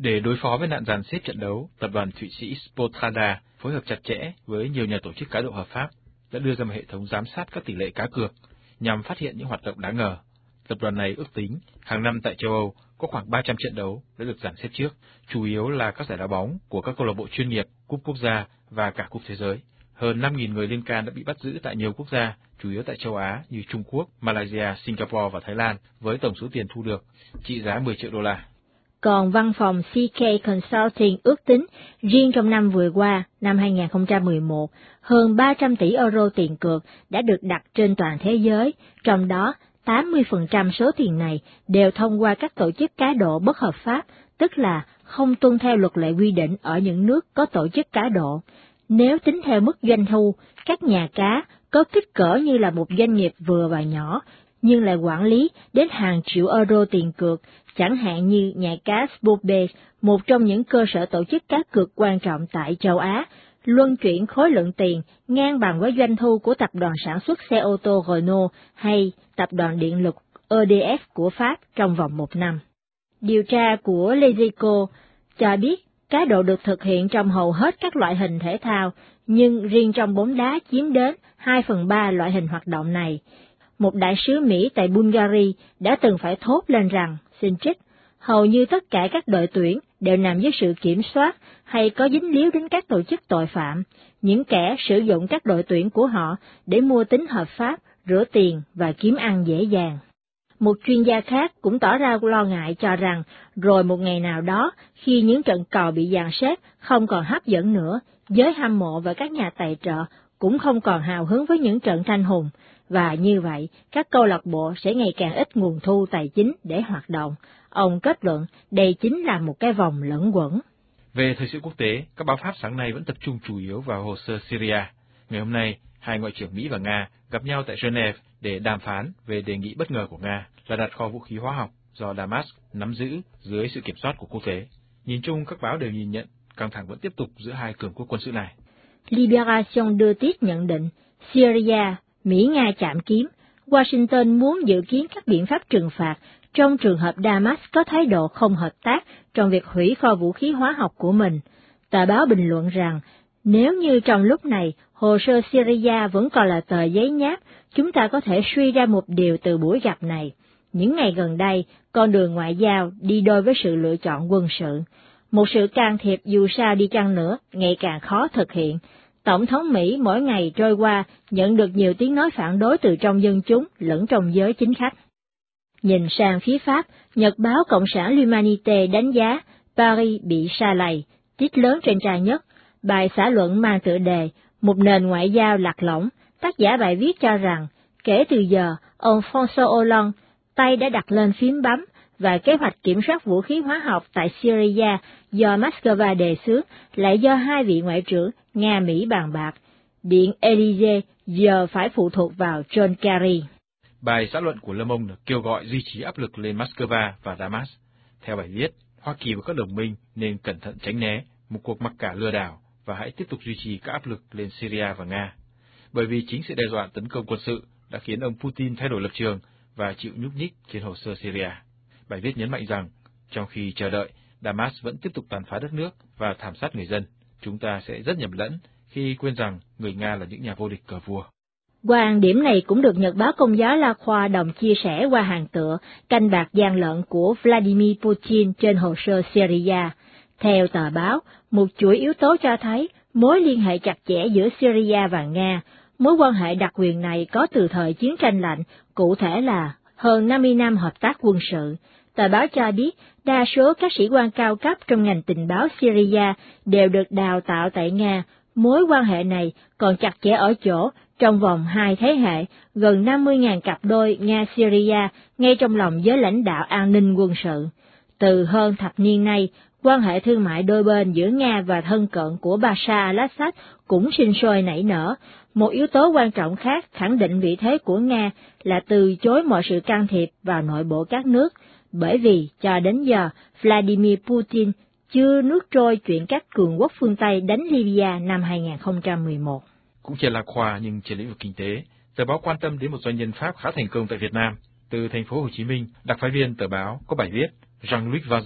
Để đối phó với nạn dàn xếp trận đấu, tập đoàn Thụy Sĩ Sportradar phối hợp chặt chẽ với nhiều nhà tổ chức cá độ hợp pháp đã đưa ra một hệ thống giám sát các tỷ lệ cá cược nhằm phát hiện những hoạt động đáng ngờ. Tập đoàn này ước tính hàng năm tại châu Âu có khoảng ba trăm trận đấu đã được dàn xếp trước, chủ yếu là các giải đá bóng của các câu lạc bộ chuyên nghiệp, cúp quốc gia và cả cúp thế giới. Hơn năm nghìn người liên can đã bị bắt giữ tại nhiều quốc gia, chủ yếu tại châu Á như Trung Quốc, Malaysia, Singapore và Thái Lan, với tổng số tiền thu được trị giá mười triệu đô la. Còn văn phòng xê ca Consulting ước tính, riêng trong năm vừa qua, năm hai nghìn không trăm mười một, hơn ba trăm tỷ euro tiền cược đã được đặt trên toàn thế giới, trong đó tám mươi phần trăm số tiền này đều thông qua các tổ chức cá độ bất hợp pháp, tức là không tuân theo luật lệ quy định ở những nước có tổ chức cá độ. Nếu tính theo mức doanh thu, các nhà cá có kích cỡ như là một doanh nghiệp vừa và nhỏ, nhưng lại quản lý đến hàng triệu euro tiền cược, chẳng hạn như nhà cá Sportbet, một trong những cơ sở tổ chức cá cược quan trọng tại châu Á, luân chuyển khối lượng tiền ngang bằng với doanh thu của tập đoàn sản xuất xe ô tô Renault hay tập đoàn điện lực E D F của Pháp trong vòng một năm. Điều tra của Lezico cho biết cá độ được thực hiện trong hầu hết các loại hình thể thao, nhưng riêng trong bóng đá chiếm đến hai phần ba loại hình hoạt động này. Một đại sứ Mỹ tại Bulgaria đã từng phải thốt lên rằng, xin trích, hầu như tất cả các đội tuyển đều nằm dưới sự kiểm soát hay có dính líu đến các tổ chức tội phạm, những kẻ sử dụng các đội tuyển của họ để mua tính hợp pháp, rửa tiền và kiếm ăn dễ dàng. Một chuyên gia khác cũng tỏ ra lo ngại cho rằng, rồi một ngày nào đó, khi những trận cò bị dàn xếp không còn hấp dẫn nữa, giới hâm mộ và các nhà tài trợ cũng không còn hào hứng với những trận tranh hùng, và như vậy, các câu lạc bộ sẽ ngày càng ít nguồn thu tài chính để hoạt động. Ông kết luận đây chính là một cái vòng luẩn quẩn. Về thời sự quốc tế, các báo Pháp sáng nay vẫn tập trung chủ yếu vào hồ sơ Syria. Ngày hôm nay, hai ngoại trưởng Mỹ và Nga gặp nhau tại Geneva để đàm phán về đề nghị bất ngờ của Nga là đặt kho vũ khí hóa học do Damas nắm giữ dưới sự kiểm soát của quốc tế. Nhìn chung, các báo đều nhìn nhận căng thẳng vẫn tiếp tục giữa hai cường quốc quân sự này. Liberation đưa tiết nhận định, Syria, Mỹ-Nga chạm kiếm, Washington muốn dự kiến các biện pháp trừng phạt trong trường hợp Damas có thái độ không hợp tác trong việc hủy kho vũ khí hóa học của mình. Tờ báo bình luận rằng, nếu như trong lúc này hồ sơ Syria vẫn còn là tờ giấy nháp, chúng ta có thể suy ra một điều từ buổi gặp này. Những ngày gần đây, con đường ngoại giao đi đôi với sự lựa chọn quân sự. Một sự can thiệp dù sao đi chăng nữa, ngày càng khó thực hiện. Tổng thống Mỹ mỗi ngày trôi qua nhận được nhiều tiếng nói phản đối từ trong dân chúng lẫn trong giới chính khách. Nhìn sang phía Pháp, Nhật báo Cộng sản L'Humanité đánh giá Paris bị sa lầy, tít lớn trên trang nhất. Bài xã luận mang tựa đề Một nền ngoại giao lạc lõng, tác giả bài viết cho rằng, kể từ giờ, ông François Hollande tay đã đặt lên phím bấm và kế hoạch kiểm soát vũ khí hóa học tại Syria do Moscow đề xướng lại do hai vị ngoại trưởng Nga-Mỹ bàn bạc. Điện Élysée giờ phải phụ thuộc vào John Kerry. Bài xã luận của Le Monde kêu gọi duy trì áp lực lên Moscow và Damas. Theo bài viết, Hoa Kỳ và các đồng minh nên cẩn thận tránh né một cuộc mặc cả lừa đảo và hãy tiếp tục duy trì các áp lực lên Syria và Nga. Bởi vì chính sự đe dọa tấn công quân sự đã khiến ông Putin thay đổi lập trường và chịu nhúc nhích trên hồ sơ Syria. Bài viết nhấn mạnh rằng, trong khi chờ đợi, Damas vẫn tiếp tục tàn phá đất nước và thảm sát người dân. Chúng ta sẽ rất nhầm lẫn khi quên rằng người Nga là những nhà vô địch cờ vua. Quan điểm này cũng được Nhật báo Công giáo La Croix đồng chia sẻ qua hàng tựa canh bạc gian lận của Vladimir Putin trên hồ sơ Syria. Theo tờ báo, một chuỗi yếu tố cho thấy mối liên hệ chặt chẽ giữa Syria và Nga. Mối quan hệ đặc quyền này có từ thời chiến tranh lạnh, cụ thể là hơn năm mươi năm hợp tác quân sự. Tờ báo cho biết, đa số các sĩ quan cao cấp trong ngành tình báo Syria đều được đào tạo tại Nga. Mối quan hệ này còn chặt chẽ ở chỗ, trong vòng hai thế hệ, gần năm mươi nghìn cặp đôi Nga-Syria ngay trong lòng giới lãnh đạo an ninh quân sự. Từ hơn thập niên nay, quan hệ thương mại đôi bên giữa Nga và thân cận của Bashar al-Assad cũng sinh sôi nảy nở. Một yếu tố quan trọng khác khẳng định vị thế của Nga là từ chối mọi sự can thiệp vào nội bộ các nước, bởi vì cho đến giờ, Vladimir Putin chưa nuốt trôi chuyện các cường quốc phương Tây đánh Libya năm hai nghìn không trăm mười một. Cũng trên La Croix nhưng trên lĩnh vực kinh tế, tờ báo quan tâm đến một doanh nhân Pháp khá thành công tại Việt Nam. Từ thành phố Hồ Chí Minh, đặc phái viên tờ báo có bài viết Jean-Luc Vazan,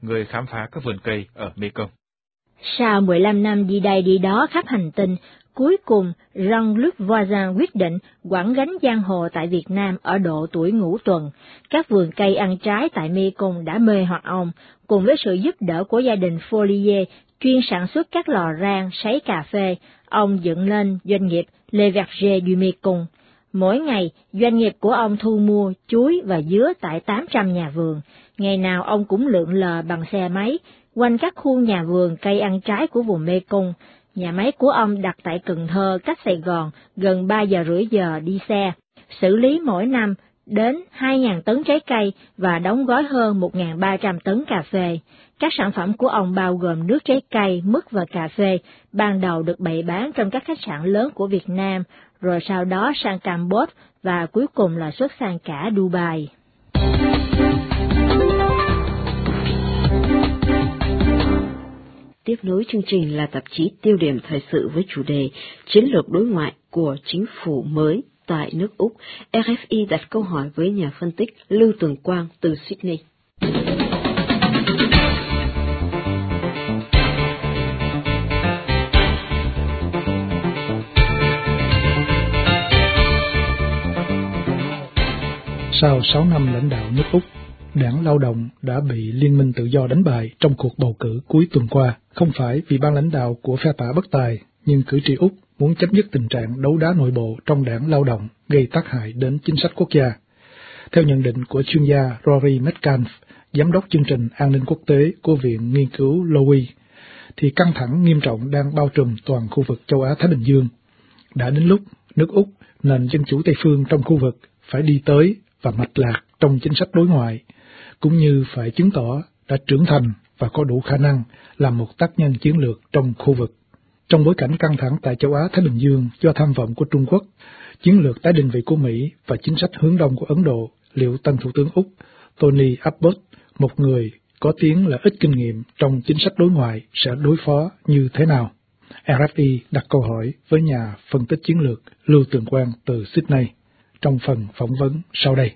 người khám phá các vườn cây ở Mekong. Sau mười lăm năm đi đây đi đó khắp hành tinh, cuối cùng Jean-Luc Voisin quyết định quẳng gánh giang hồ tại Việt Nam ở độ tuổi ngũ tuần. Các vườn cây ăn trái tại Mekong đã mê hoặc ông, cùng với sự giúp đỡ của gia đình Follier chuyên sản xuất các lò rang, sấy cà phê, ông dựng lên doanh nghiệp Le Verger du Mekong. Mỗi ngày, doanh nghiệp của ông thu mua chuối và dứa tại tám trăm nhà vườn. Ngày nào ông cũng lượn lờ bằng xe máy, quanh các khu nhà vườn cây ăn trái của vùng Mekong. Nhà máy của ông đặt tại Cần Thơ, cách Sài Gòn, gần ba giờ rưỡi giờ đi xe, xử lý mỗi năm đến hai nghìn tấn trái cây và đóng gói hơn một nghìn ba trăm tấn cà phê. Các sản phẩm của ông bao gồm nước trái cây, mứt và cà phê, ban đầu được bày bán trong các khách sạn lớn của Việt Nam, rồi sau đó sang Campuchia và cuối cùng là xuất sang cả Dubai. Tiếp nối chương trình là tạp chí tiêu điểm thời sự với chủ đề Chiến lược đối ngoại của chính phủ mới tại nước Úc. rờ ép i đặt câu hỏi với nhà phân tích Lưu Tường Quang từ Sydney. Sau sáu năm lãnh đạo nước Úc, Đảng Lao động đã bị Liên minh Tự do đánh bại trong cuộc bầu cử cuối tuần qua, không phải vì ban lãnh đạo của phe tả bất tài, nhưng cử tri Úc muốn chấm dứt tình trạng đấu đá nội bộ trong Đảng Lao động gây tác hại đến chính sách quốc gia. Theo nhận định của chuyên gia Rory Metcalf, giám đốc chương trình an ninh quốc tế của Viện Nghiên cứu Lowy, thì căng thẳng nghiêm trọng đang bao trùm toàn khu vực châu Á-Thái Bình Dương. Đã đến lúc nước Úc, nền dân chủ Tây phương trong khu vực, phải đi tới và mạch lạc trong chính sách đối ngoại, cũng như phải chứng tỏ đã trưởng thành và có đủ khả năng làm một tác nhân chiến lược trong khu vực. Trong bối cảnh căng thẳng tại châu Á-Thái Bình Dương do tham vọng của Trung Quốc, chiến lược tái định vị của Mỹ và chính sách hướng đông của Ấn Độ, liệu tân Thủ tướng Úc Tony Abbott, một người có tiếng là ít kinh nghiệm trong chính sách đối ngoại, sẽ đối phó như thế nào? rờ ép i đặt câu hỏi với nhà phân tích chiến lược Lưu Tường Quang từ Sydney trong phần phỏng vấn sau đây.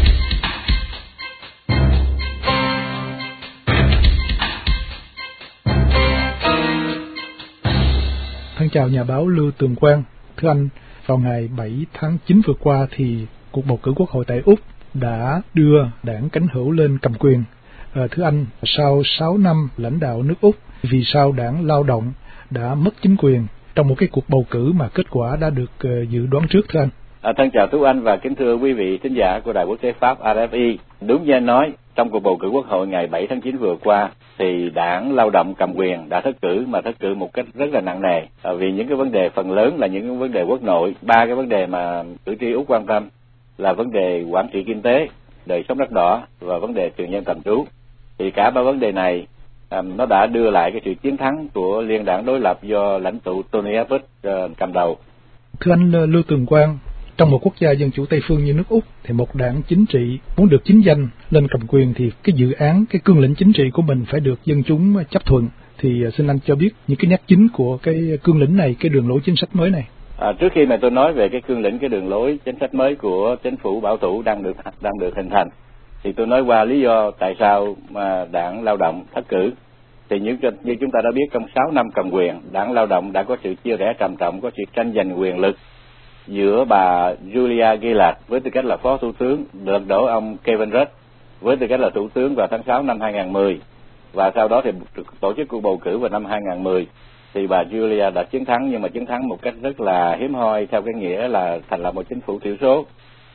Thân chào nhà báo Lưu Tường Quang. Thưa anh, vào ngày bảy tháng chín vừa qua thì cuộc bầu cử quốc hội tại Úc đã đưa đảng cánh hữu lên cầm quyền. À, thưa anh, sau sáu năm lãnh đạo nước Úc, vì sao đảng Lao động đã mất chính quyền trong một cái cuộc bầu cử mà kết quả đã được uh, dự đoán trước, thưa anh? À, thân chào Tú Anh và kính thưa quý vị thính giả của Đài Quốc tế Pháp rờ ép i. Đúng như anh nói, trong cuộc bầu cử quốc hội ngày bảy tháng chín vừa qua, thì đảng Lao động cầm quyền đã thất cử, mà thất cử một cách rất là nặng nề. À, vì những cái vấn đề phần lớn là những cái vấn đề quốc nội. Ba cái vấn đề mà cử tri Úc quan tâm là vấn đề quản trị kinh tế, đời sống đất đỏ và vấn đề thường dân tạm trú. Thì cả ba vấn đề này à, nó đã đưa lại cái sự chiến thắng của liên đảng đối lập do lãnh tụ Tony Abbott uh, cầm đầu. Thưa anh Lưu Tường Quang, trong một quốc gia dân chủ Tây phương như nước Úc thì một đảng chính trị muốn được chính danh lên cầm quyền thì cái dự án, cái cương lĩnh chính trị của mình phải được dân chúng chấp thuận. Thì xin anh cho biết những cái nét chính của cái cương lĩnh này, cái đường lối chính sách mới này. À, trước khi mà tôi nói về cái cương lĩnh, cái đường lối chính sách mới của chính phủ bảo thủ đang được đang được hình thành, thì tôi nói qua lý do tại sao mà đảng Lao động thất cử. Thì như, như chúng ta đã biết, trong sáu năm cầm quyền, đảng Lao động đã có sự chia rẽ trầm trọng, có sự tranh giành quyền lực giữa bà Julia Gillard với tư cách là phó thủ tướng, lật đổ ông Kevin Rudd với tư cách là thủ tướng vào tháng sáu năm hai nghìn không trăm mười, và sau đó thì tổ chức cuộc bầu cử vào năm hai nghìn không trăm mười thì bà Julia đã chiến thắng, nhưng mà chiến thắng một cách rất là hiếm hoi, theo cái nghĩa là thành lập một chính phủ thiểu số.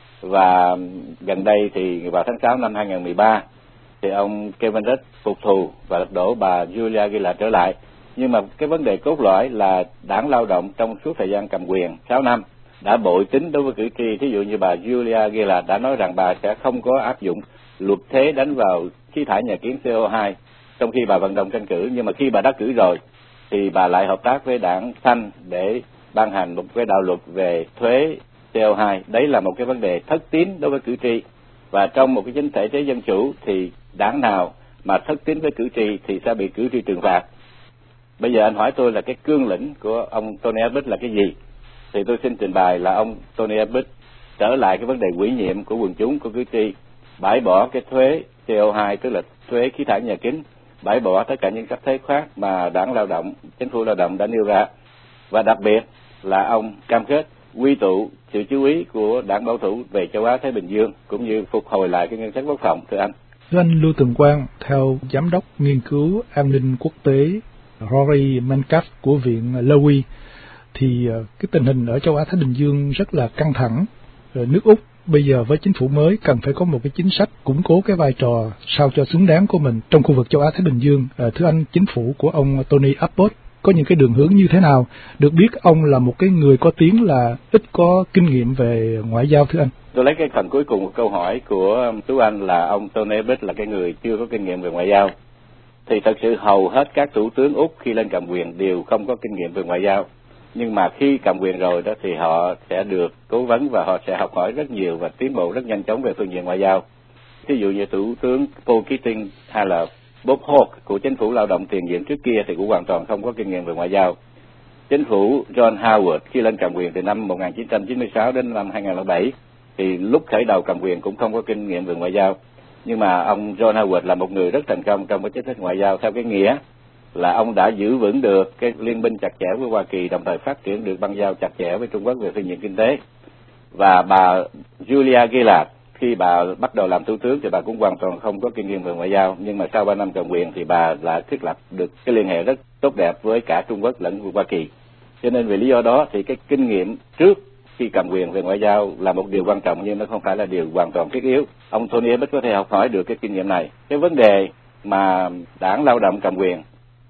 Và gần đây thì vào tháng sáu năm hai nghìn không trăm mười ba thì ông Kevin Rudd phục thù và lật đổ bà Julia Gillard trở lại. Nhưng mà cái vấn đề cốt lõi là đảng Lao động trong suốt thời gian cầm quyền sáu năm đã bội tín đối với cử tri. Thí dụ như bà Julia Gillard đã nói rằng bà sẽ không có áp dụng luật thuế đánh vào khí thải nhà kính xê o hai trong khi bà vận động tranh cử, nhưng mà khi bà đắc cử rồi thì bà lại hợp tác với đảng Xanh để ban hành một cái đạo luật về thuế xê o hai. Đấy là một cái vấn đề thất tín đối với cử tri, và trong một cái chính thể chế dân chủ thì đảng nào mà thất tín với cử tri thì sẽ bị cử tri trừng phạt. Bây giờ anh hỏi tôi là cái cương lĩnh của ông Tony Abbott là cái gì, thì tôi xin trình bày là ông Tony Abbott trở lại cái vấn đề ủy nhiệm của quần chúng, của cử tri, bãi bỏ cái thuế xê o hai, tức là thuế khí thải nhà kính, bãi bỏ tất cả những cách thuế khác mà đảng lao động, chính phủ lao động đã nêu ra. Và đặc biệt là ông cam kết quy tụ sự chú ý của đảng bảo thủ về châu Á Thái Bình Dương cũng như phục hồi lại cái ngân sách quốc phòng, thưa anh. Thưa anh Lưu Tường Quang, theo giám đốc nghiên cứu an ninh quốc tế Rory Mancap của Viện Lowy, thì cái tình hình ở châu Á Thái Bình Dương rất là căng thẳng. Nước Úc bây giờ với chính phủ mới cần phải có một cái chính sách củng cố cái vai trò sao cho xứng đáng của mình trong khu vực châu Á Thái Bình Dương. À, thưa anh, chính phủ của ông Tony Abbott có những cái đường hướng như thế nào? Được biết ông là một cái người có tiếng là ít có kinh nghiệm về ngoại giao, thưa anh. Tôi lấy cái phần cuối cùng của câu hỏi của Tú Anh là ông Tony Abbott là cái người chưa có kinh nghiệm về ngoại giao. Thì thật sự hầu hết các thủ tướng Úc khi lên cầm quyền đều không có kinh nghiệm về ngoại giao. Nhưng mà khi cầm quyền rồi đó thì họ sẽ được cố vấn và họ sẽ học hỏi rất nhiều và tiến bộ rất nhanh chóng về phương diện ngoại giao. Ví dụ như thủ tướng Paul Keating hay là Bob Hawke của chính phủ lao động tiền nhiệm trước kia thì cũng hoàn toàn không có kinh nghiệm về ngoại giao. Chính phủ John Howard khi lên cầm quyền từ năm một nghìn chín trăm chín mươi sáu đến năm hai nghìn không trăm lẻ bảy thì lúc khởi đầu cầm quyền cũng không có kinh nghiệm về ngoại giao. Nhưng mà ông John Howard là một người rất thành công trong cái chính sách ngoại giao theo cái nghĩa là ông đã giữ vững được cái liên minh chặt chẽ với Hoa Kỳ, đồng thời phát triển được băng giao chặt chẽ với Trung Quốc về phương diện kinh tế. Và bà Julia Gillard khi bà bắt đầu làm thủ tướng thì bà cũng hoàn toàn không có kinh nghiệm về ngoại giao, nhưng mà sau ba năm cầm quyền thì bà đã thiết lập được cái liên hệ rất tốt đẹp với cả Trung Quốc lẫn Hoa Kỳ. Cho nên vì lý do đó thì cái kinh nghiệm trước khi cầm quyền về ngoại giao là một điều quan trọng, nhưng nó không phải là điều hoàn toàn thiết yếu. Ông Tony Abbott có thể học hỏi được cái kinh nghiệm này. Cái vấn đề mà đảng lao động cầm quyền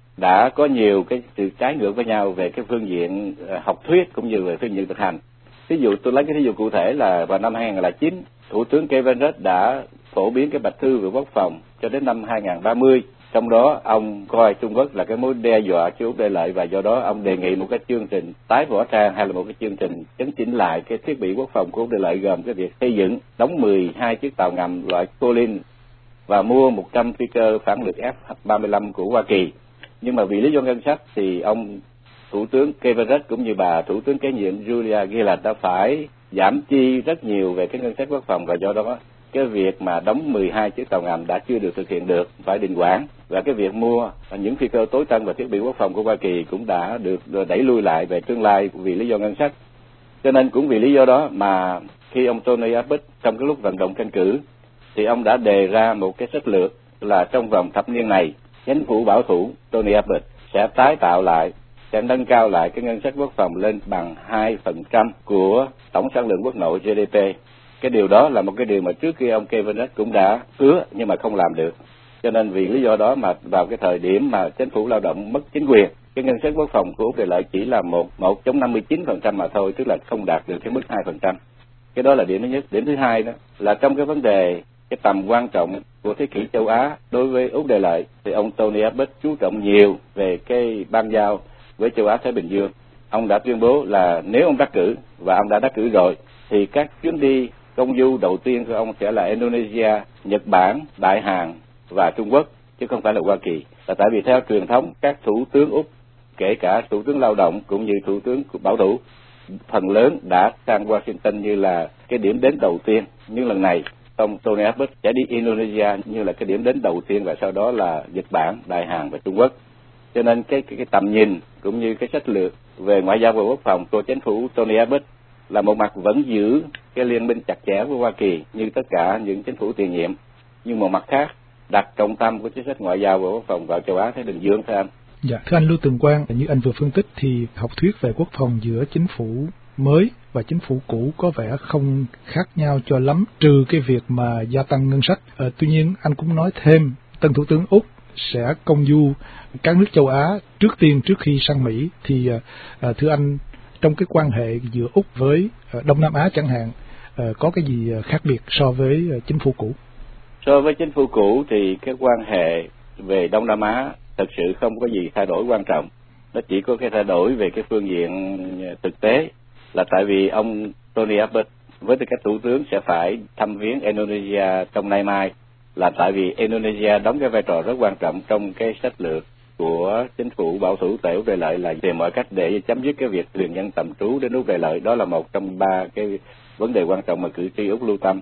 đã có nhiều cái sự trái ngược với nhau về cái phương diện học thuyết cũng như về phương diện thực hành. Ví dụ tôi lấy cái ví dụ cụ thể là vào năm hai nghìn không trăm lẻ chín, Thủ tướng Kevin Rudd đã phổ biến cái bạch thư về quốc phòng cho đến năm hai nghìn không trăm ba mươi. Trong đó ông coi Trung Quốc là cái mối đe dọa cho Úc Đại Lợi và do đó ông đề nghị một cái chương trình tái võ trang hay là một cái chương trình chấn chỉnh lại cái thiết bị quốc phòng của Úc Đại Lợi, gồm cái việc xây dựng, đóng mười hai chiếc tàu ngầm loại Collins và mua một trăm phi cơ phản lực F ba mươi lăm của Hoa Kỳ. Nhưng mà vì lý do ngân sách thì ông Thủ tướng Kevin Rudd cũng như bà Thủ tướng kế nhiệm Julia Gillard đã phải giảm chi rất nhiều về cái ngân sách quốc phòng, và do đó cái việc mà đóng mười hai chiếc tàu ngầm đã chưa được thực hiện được, phải đình hoãn, và cái việc mua những phi cơ tối tân và thiết bị quốc phòng của Hoa Kỳ cũng đã được đẩy lui lại về tương lai vì lý do ngân sách. Cho nên cũng vì lý do đó mà khi ông Tony Abbott trong cái lúc vận động tranh cử thì ông đã đề ra một cái sách lược là trong vòng thập niên này, chính phủ bảo thủ Tony Abbott sẽ tái tạo lại, sẽ nâng cao lại cái ngân sách quốc phòng lên bằng hai phần trăm của tổng sản lượng quốc nội G D P. Cái điều đó là một cái điều mà trước kia ông Kevin Rudd cũng đã hứa nhưng mà không làm được. Cho nên vì lý do đó mà vào cái thời điểm mà chính phủ lao động mất chính quyền, cái ngân sách quốc phòng của Úc Đại Lợi chỉ là một một phẩy năm mươi chín phần trăm mà thôi, tức là không đạt được cái mức hai phần trăm. Cái đó là điểm thứ nhất. Điểm thứ hai đó là trong cái vấn đề cái tầm quan trọng của thế kỷ châu Á đối với Úc Đại Lợi thì ông Tony Abbott chú trọng nhiều về cái bang giao với châu Á Thái Bình Dương. Ông đã tuyên bố là nếu ông đắc cử, và ông đã đắc cử rồi, thì các chuyến đi công du đầu tiên của ông sẽ là Indonesia, Nhật Bản, Đại Hàn và Trung Quốc, chứ không phải là Hoa Kỳ. Là tại vì theo truyền thống, các thủ tướng Úc, kể cả thủ tướng lao động cũng như thủ tướng bảo thủ, phần lớn đã sang Washington như là cái điểm đến đầu tiên. Nhưng lần này, ông Tony Abbott sẽ đi Indonesia như là cái điểm đến đầu tiên, và sau đó là Nhật Bản, Đại Hàn và Trung Quốc. Cho nên cái, cái, cái tầm nhìn cũng như cái sách lược về ngoại giao và quốc phòng của chính phủ Tony Abbott là một mặt vẫn giữ cái liên minh chặt chẽ với Hoa Kỳ như tất cả những chính phủ tiền nhiệm, nhưng một mặt khác đặt trọng tâm của chính sách ngoại giao và quốc phòng vào châu Á Thái Bình Dương, thưa anh. Dạ, thưa anh Lưu Tường Quang, như anh vừa phân tích thì học thuyết về quốc phòng giữa chính phủ mới và chính phủ cũ có vẻ không khác nhau cho lắm, trừ cái việc mà gia tăng ngân sách. À, tuy nhiên anh cũng nói thêm tân thủ tướng Úc sẽ công du các nước châu Á trước tiên trước khi sang Mỹ, thì à, thưa anh, trong cái quan hệ giữa Úc với à, Đông Nam Á chẳng hạn, à, có cái gì khác biệt so với à, chính phủ cũ? So với chính phủ cũ thì cái quan hệ về Đông Nam Á thật sự không có gì thay đổi quan trọng. Nó chỉ có cái thay đổi về cái phương diện thực tế, là tại vì ông Tony Abbott với tư cách thủ tướng sẽ phải thăm viếng Indonesia trong nay mai, là tại vì Indonesia đóng cái vai trò rất quan trọng trong cái sách lược của chính phủ bảo thủ tại Úc Đại Lợi là tìm mọi cách để chấm dứt cái việc thuyền nhân tạm trú đến Úc Đại Lợi. Đó là một trong ba cái vấn đề quan trọng mà cử tri Úc lưu tâm.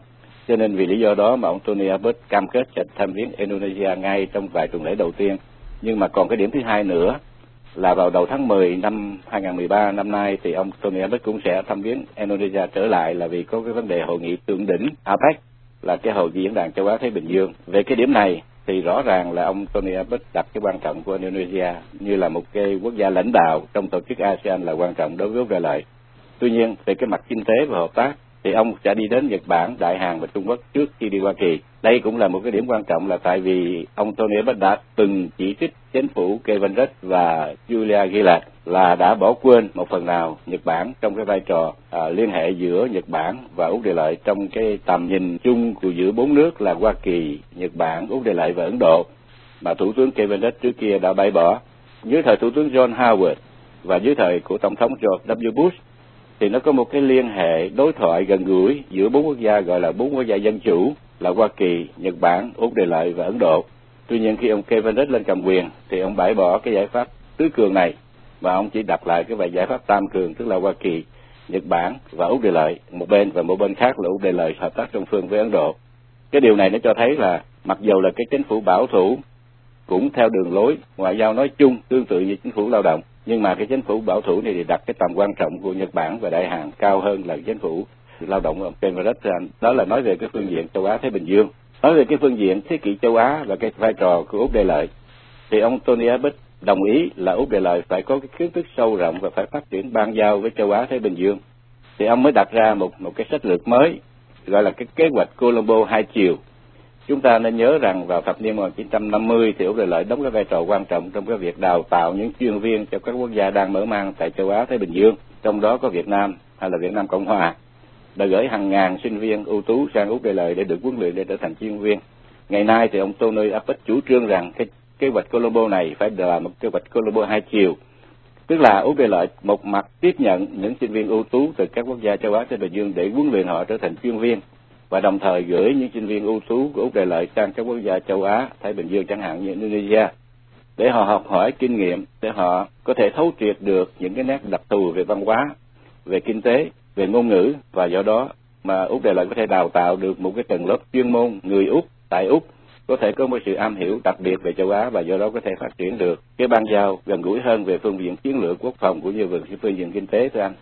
Cho nên vì lý do đó mà ông Tony Abbott cam kết sẽ thăm viếng Indonesia ngay trong vài tuần lễ đầu tiên. Nhưng mà còn cái điểm thứ hai nữa là vào đầu tháng mười năm hai không một ba năm nay thì ông Tony Abbott cũng sẽ thăm viếng Indonesia trở lại, là vì có cái vấn đề hội nghị thượng đỉnh a pếch, là cái hội diễn đàn châu Á Thái Bình Dương. Về cái điểm này thì rõ ràng là ông Tony Abbott đặt cái quan trọng của Indonesia như là một cái quốc gia lãnh đạo trong tổ chức a sê an là quan trọng đối với Úc Đại Lợi. Tuy nhiên về cái mặt kinh tế và hợp tác thì ông sẽ đi đến Nhật Bản, Đại Hàn và Trung Quốc trước khi đi Hoa Kỳ. Đây cũng là một cái điểm quan trọng, là tại vì ông Tony Abbott đã từng chỉ trích chính phủ Kevin Rudd và Julia Gillard là đã bỏ quên một phần nào Nhật Bản trong cái vai trò à, liên hệ giữa Nhật Bản và Úc Đại Lợi trong cái tầm nhìn chung của giữa bốn nước là Hoa Kỳ, Nhật Bản, Úc Đại Lợi và Ấn Độ, mà Thủ tướng Kevin Rudd trước kia đã bãi bỏ. Dưới thời Thủ tướng John Howard và dưới thời của Tổng thống George W. Bush thì nó có một cái liên hệ đối thoại gần gũi giữa bốn quốc gia gọi là bốn quốc gia dân chủ là Hoa Kỳ, Nhật Bản, Úc Đại Lợi và Ấn Độ. Tuy nhiên khi ông Kevin Rudd lên cầm quyền thì ông bãi bỏ cái giải pháp tứ cường này và ông chỉ đặt lại cái vài giải pháp tam cường, tức là Hoa Kỳ, Nhật Bản và Úc Đại Lợi một bên, và một bên khác là Úc Đại Lợi hợp tác song phương với Ấn Độ. Cái điều này nó cho thấy là mặc dù là cái chính phủ bảo thủ cũng theo đường lối ngoại giao nói chung tương tự như chính phủ lao động, nhưng mà cái chính phủ bảo thủ này thì đặt cái tầm quan trọng của Nhật Bản và Đại Hàn cao hơn là chính phủ lao động của ông Kevin Rudd. Đó là nói về cái phương diện châu Á Thái Bình Dương. Nói về cái phương diện thế kỷ châu Á và cái vai trò của Úc Đại Lợi thì ông Tony Abbott đồng ý là Úc Đại Lợi phải có cái kiến thức sâu rộng và phải phát triển bang giao với châu Á Thái Bình Dương. Thì ông mới đặt ra một một cái sách lược mới gọi là cái kế hoạch Colombo hai chiều. Chúng ta nên nhớ rằng vào thập niên một nghìn chín trăm năm mươi thì Úc Đại Lợi đóng cái vai trò quan trọng trong cái việc đào tạo những chuyên viên cho các quốc gia đang mở mang tại châu Á Thái Bình Dương, trong đó có Việt Nam hay là Việt Nam Cộng Hòa, đã gửi hàng ngàn sinh viên ưu tú sang Úc Đại Lợi để được huấn luyện để trở thành chuyên viên. Ngày nay thì ông Tony Abbott chủ trương rằng cái kế hoạch Colombo này phải là một kế hoạch Colombo hai chiều, tức là Úc Đại Lợi một mặt tiếp nhận những sinh viên ưu tú từ các quốc gia châu Á Thái Bình Dương để huấn luyện họ trở thành chuyên viên, và đồng thời gửi những sinh viên ưu tú của Úc Đại Lợi sang các quốc gia châu Á Thái Bình Dương chẳng hạn như Indonesia để họ học hỏi kinh nghiệm, để họ có thể thấu triệt được những cái nét đặc thù về văn hóa, về kinh tế, về ngôn ngữ, và do đó mà Úc Đại Lợi có thể đào tạo được một cái tầng lớp chuyên môn người Úc tại Úc có thể có một sự am hiểu đặc biệt về châu Á, và do đó có thể phát triển được cái bang giao gần gũi hơn về phương diện chiến lược quốc phòng cũng như về phương diện kinh tế, thưa anh.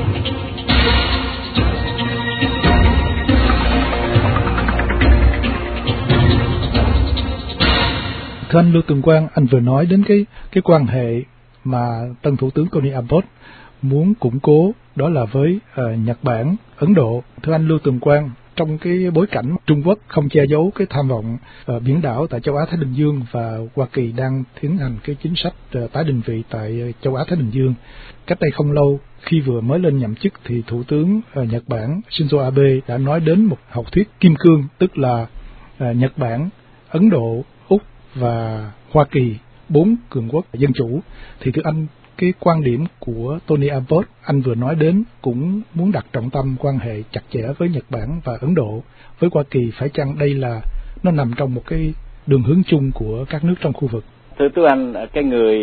Thưa anh Lưu Tường Quang, anh vừa nói đến cái cái quan hệ mà tân thủ tướng Tony Abbott muốn củng cố, đó là với uh, Nhật Bản, Ấn Độ. Thưa anh Lưu Tường Quang, trong cái bối cảnh Trung Quốc không che giấu cái tham vọng uh, biển đảo tại châu Á Thái Bình Dương và Hoa Kỳ đang tiến hành cái chính sách uh, tái định vị tại châu Á Thái Bình Dương, cách đây không lâu khi vừa mới lên nhậm chức thì thủ tướng uh, Nhật Bản Shinzo Abe đã nói đến một học thuyết kim cương, tức là uh, Nhật Bản, Ấn Độ, Úc và Hoa Kỳ, bốn cường quốc dân chủ. Thì thưa anh, cái quan điểm của Tony Abbott anh vừa nói đến cũng muốn đặt trọng tâm quan hệ chặt chẽ với Nhật Bản và Ấn Độ, với Hoa Kỳ, phải chăng đây là nó nằm trong một cái đường hướng chung của các nước trong khu vực? Thưa Tú Anh, cái người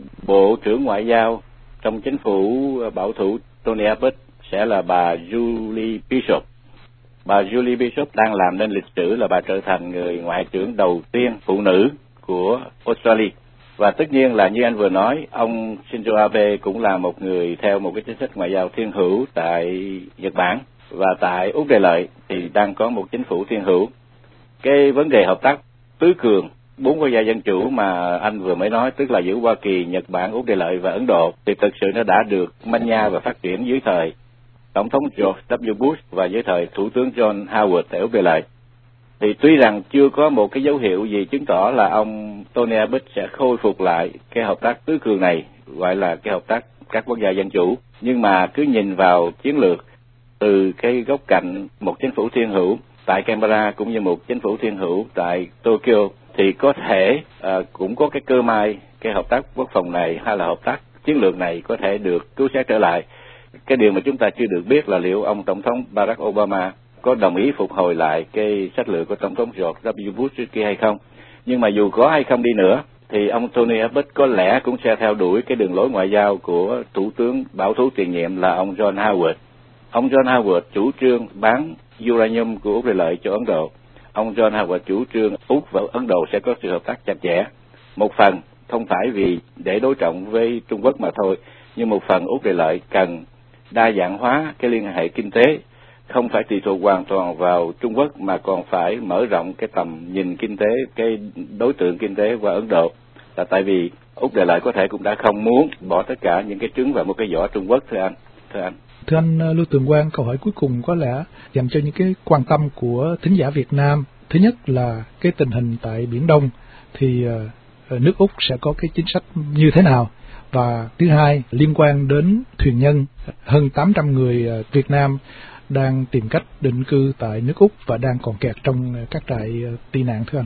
Bộ trưởng Ngoại giao trong chính phủ bảo thủ Tony Abbott sẽ là bà Julie Bishop. Bà Julie Bishop đang làm nên lịch sử là bà trở thành người ngoại trưởng đầu tiên phụ nữ của Australia. Và tất nhiên là như anh vừa nói, ông Shinzo Abe cũng là một người theo một cái chính sách ngoại giao thiên hữu tại Nhật Bản, và tại Úc Đại Lợi thì đang có một chính phủ thiên hữu. Cái vấn đề hợp tác tứ cường, bốn quốc gia dân chủ mà anh vừa mới nói, tức là giữa Hoa Kỳ, Nhật Bản, Úc Đại Lợi và Ấn Độ, thì thực sự nó đã được manh nha và phát triển dưới thời Tổng thống George W. Bush và dưới thời Thủ tướng John Howard tại Úc Đại Lợi. Thì tuy rằng chưa có một cái dấu hiệu gì chứng tỏ là ông Tony Abbott sẽ khôi phục lại cái hợp tác tứ cường này, gọi là cái hợp tác các quốc gia dân chủ, nhưng mà cứ nhìn vào chiến lược từ cái góc cạnh một chính phủ thiên hữu tại Canberra cũng như một chính phủ thiên hữu tại Tokyo, thì có thể uh, cũng có cái cơ may cái hợp tác quốc phòng này hay là hợp tác chiến lược này có thể được cứu xét trở lại. Cái điều mà chúng ta chưa được biết là liệu ông Tổng thống Barack Obama có đồng ý phục hồi lại cái sách lược của Tổng thống George W. Bush trước kia hay không. Nhưng mà dù có hay không đi nữa, thì ông Tony Abbott có lẽ cũng sẽ theo đuổi cái đường lối ngoại giao của Thủ tướng bảo thủ tiền nhiệm là ông John Howard. Ông John Howard chủ trương bán uranium của Úc Đại Lợi cho Ấn Độ. Ông John Howard chủ trương Úc và Ấn Độ sẽ có sự hợp tác chặt chẽ. Một phần không phải vì để đối trọng với Trung Quốc mà thôi, nhưng một phần Úc Đại Lợi cần đa dạng hóa cái liên hệ kinh tế, không phải tùy thuộc hoàn toàn vào Trung Quốc mà còn phải mở rộng cái tầm nhìn kinh tế, cái đối tượng kinh tế qua Ấn Độ. Là tại vì Úc Đại Lợi có thể cũng đã không muốn bỏ tất cả những cái trứng vào một cái giỏ Trung Quốc, thưa anh. Thưa anh. Thưa anh Lưu Tường Quang, câu hỏi cuối cùng có lẽ dành cho những cái quan tâm của thính giả Việt Nam. Thứ nhất là cái tình hình tại Biển Đông thì uh, nước Úc sẽ có cái chính sách như thế nào? Và thứ hai, liên quan đến thuyền nhân, hơn tám trăm người uh, Việt Nam đang tìm cách định cư tại nước Úc và đang còn kẹt trong các trại uh, tị nạn, thưa anh.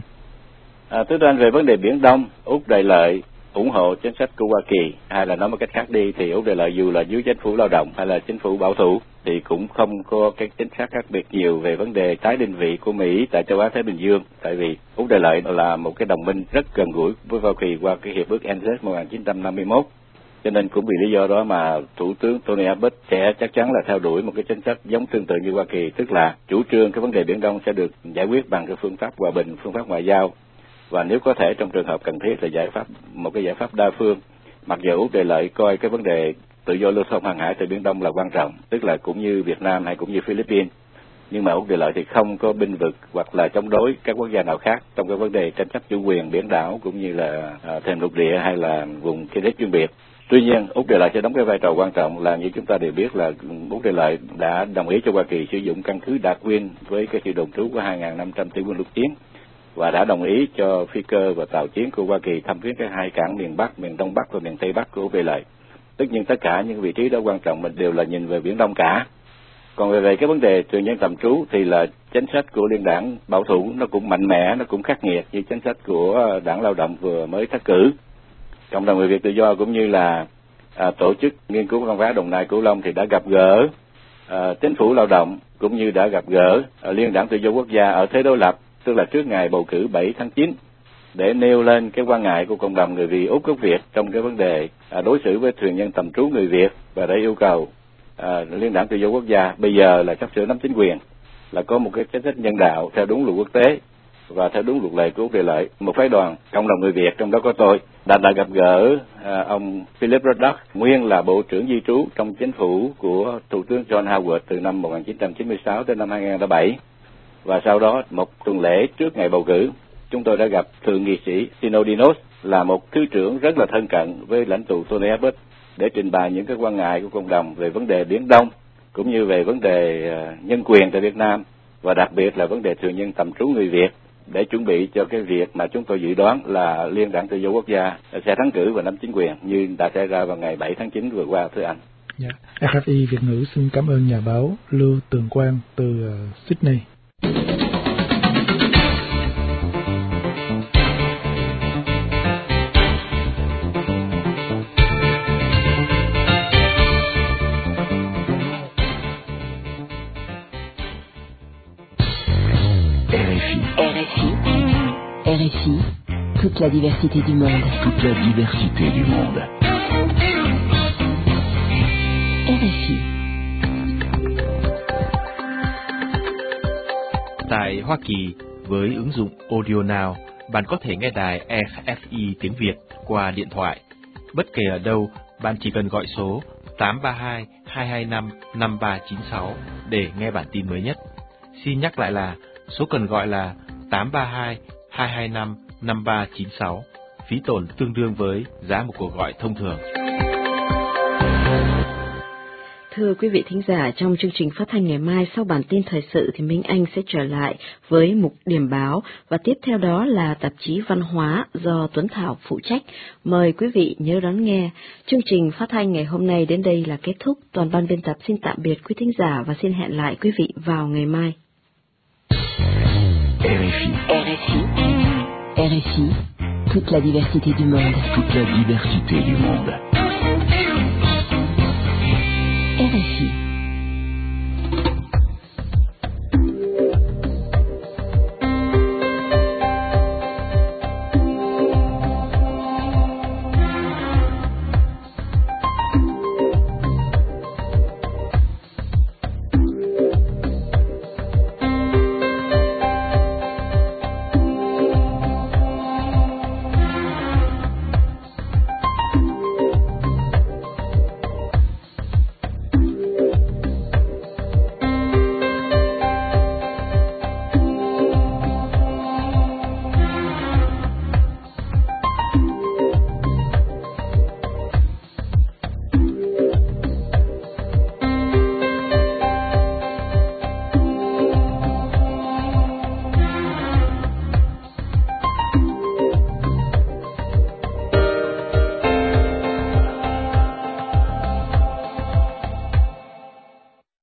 À, thưa anh, về vấn đề Biển Đông, Úc Đại Lợi ủng hộ chính sách của Hoa Kỳ, hay là nói một cách khác đi thì Úc Đại Lợi dù là dưới chính phủ lao động hay là chính phủ bảo thủ thì cũng không có cái chính sách khác biệt nhiều về vấn đề tái định vị của Mỹ tại châu Á Thái Bình Dương, tại vì Úc Đại Lợi là một cái đồng minh rất gần gũi với Hoa Kỳ qua cái hiệp ước N Z một nghìn chín trăm năm mươi mốt, cho nên cũng vì lý do đó mà Thủ tướng Tony Abbott sẽ chắc chắn là theo đuổi một cái chính sách giống tương tự như Hoa Kỳ, tức là chủ trương cái vấn đề Biển Đông sẽ được giải quyết bằng cái phương pháp hòa bình, phương pháp ngoại giao. Và nếu có thể trong trường hợp cần thiết là giải pháp một cái giải pháp đa phương. Mặc dù Úc Đại Lợi coi cái vấn đề tự do lưu thông hàng hải từ Biển Đông là quan trọng, tức là cũng như Việt Nam hay cũng như Philippines, nhưng mà Úc Đại Lợi thì không có binh vực hoặc là chống đối các quốc gia nào khác trong cái vấn đề tranh chấp chủ quyền biển đảo cũng như là à, thềm lục địa hay là vùng kinh tế chuyên biệt. Tuy nhiên, Úc Đại Lợi sẽ đóng cái vai trò quan trọng là như chúng ta đều biết là Úc Đại Lợi đã đồng ý cho Hoa Kỳ sử dụng căn cứ Đạt Quyên với cái sự đồn trú của hai nghìn năm trăm thủy quân lục chiến, và đã đồng ý cho phi cơ và tàu chiến của Hoa Kỳ thăm viếng các hai cảng miền Bắc, miền Đông Bắc và miền Tây Bắc của Úc Đại Lợi. Tất nhiên tất cả những vị trí đó quan trọng mình đều là nhìn về Biển Đông cả. Còn về, về cái vấn đề thuyền nhân tạm trú thì là chính sách của liên đảng bảo thủ nó cũng mạnh mẽ, nó cũng khắc nghiệt như chính sách của đảng lao động vừa mới thất cử. Cộng đồng người Việt tự do cũng như là à, tổ chức nghiên cứu văn hóa Đồng Nai Cửu Long thì đã gặp gỡ à, chính phủ lao động cũng như đã gặp gỡ à, liên đảng tự do quốc gia ở thế đối lập, tức là trước ngày bầu cử bảy tháng chín, để nêu lên cái quan ngại của cộng đồng người Việt Úc gốc Việt trong cái vấn đề à, đối xử với thuyền nhân tạm trú người Việt, và để yêu cầu à, liên đảng tự do quốc gia bây giờ là sắp sửa nắm chính quyền là có một cái chính sách nhân đạo theo đúng luật quốc tế và theo đúng luật lệ của Úc Đại Lợi. Một phái đoàn cộng đồng người Việt trong đó có tôi đã đã gặp gỡ à, ông Philip Ruddock, nguyên là bộ trưởng di trú trong chính phủ của thủ tướng John Howard từ năm một nghìn chín trăm chín mươi sáu đến năm hai nghìn không trăm lẻ bảy. Và sau đó một tuần lễ trước ngày bầu cử, chúng tôi đã gặp thượng nghị sĩ Sinodinos, là một thứ trưởng rất là thân cận với lãnh tụ Tony Abbott, để trình bày những cái quan ngại của cộng đồng về vấn đề Biển Đông cũng như về vấn đề nhân quyền tại Việt Nam, và đặc biệt là vấn đề thuyền nhân tạm trú người Việt, để chuẩn bị cho cái việc mà chúng tôi dự đoán là liên đảng tự do quốc gia sẽ thắng cử và nắm chính quyền như đã xảy ra vào ngày bảy tháng chín vừa qua, thưa anh. Yeah. rờ ép i Việt ngữ xin cảm ơn nhà báo Lưu Tường Quang từ uh, Sydney. R F I, toute la diversité du monde. Toute la diversité du monde. R F I. Tại Hoa Kỳ, với ứng dụng Audio Now, bạn có thể nghe đài R F I tiếng Việt qua điện thoại. Bất kể ở đâu, bạn chỉ cần gọi số tám ba hai hai hai năm năm ba chín sáu để nghe bản tin mới nhất. Xin nhắc lại là số cần gọi là tám ba hai hai hai năm năm ba chín sáu, phí tổn tương đương với giá một cuộc gọi thông thường. Thưa quý vị thính giả, trong chương trình phát thanh ngày mai sau bản tin thời sự thì Minh Anh sẽ trở lại với mục điểm báo và tiếp theo đó là tạp chí văn hóa do Tuấn Thảo phụ trách. Mời quý vị nhớ đón nghe. Chương trình phát thanh ngày hôm nay đến đây là kết thúc. Toàn ban biên tập xin tạm biệt quý thính giả và xin hẹn lại quý vị vào ngày mai. R F I. R F I. R F I, toute la diversité du monde. Toute la diversité du monde. R F I.